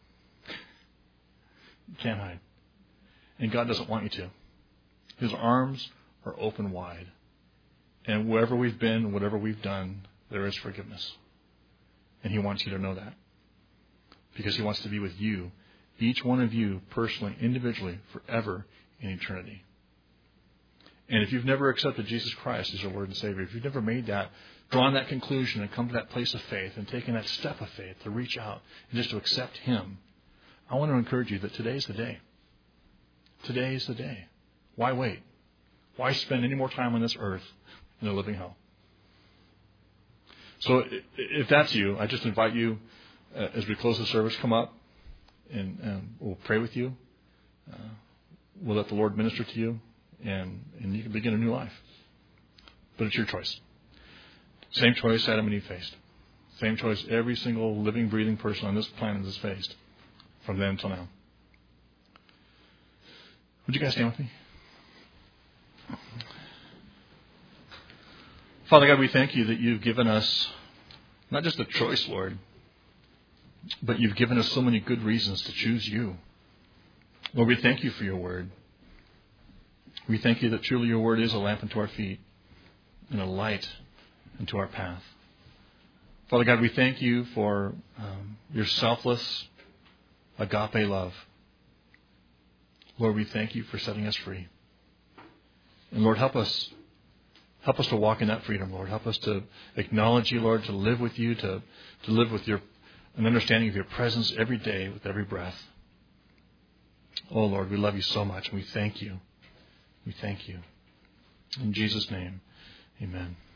You can't hide. And God doesn't want you to. His arms are open wide. And wherever we've been, whatever we've done, there is forgiveness. And He wants you to know that. Because He wants to be with you, each one of you, personally, individually, forever in eternity. And if you've never accepted Jesus Christ as your Lord and Savior, if you've never made that, drawn that conclusion and come to that place of faith and taken that step of faith to reach out and just to accept Him, I want to encourage you that today's the day. Today is the day. Why wait? Why spend any more time on this earth in a living hell? So if that's you, I just invite you, as we close the service, come up and we'll pray with you. We'll let the Lord minister to you, and you can begin a new life. But it's your choice. Same choice Adam and Eve faced. Same choice every single living, breathing person on this planet has faced from then until now. Would you guys stand with me? Father God, we thank You that You've given us not just a choice, Lord, but You've given us so many good reasons to choose You. Lord, we thank You for Your word. We thank You that truly Your word is a lamp unto our feet and a light unto our path. Father God, we thank You for Your selfless agape love. Lord, we thank You for setting us free. And Lord, help us to walk in that freedom, Lord. Help us to acknowledge You, Lord, to live with You, to live with an understanding of Your presence every day with every breath. Oh, Lord, we love You so much, and we thank You. We thank You. In Jesus' name, amen.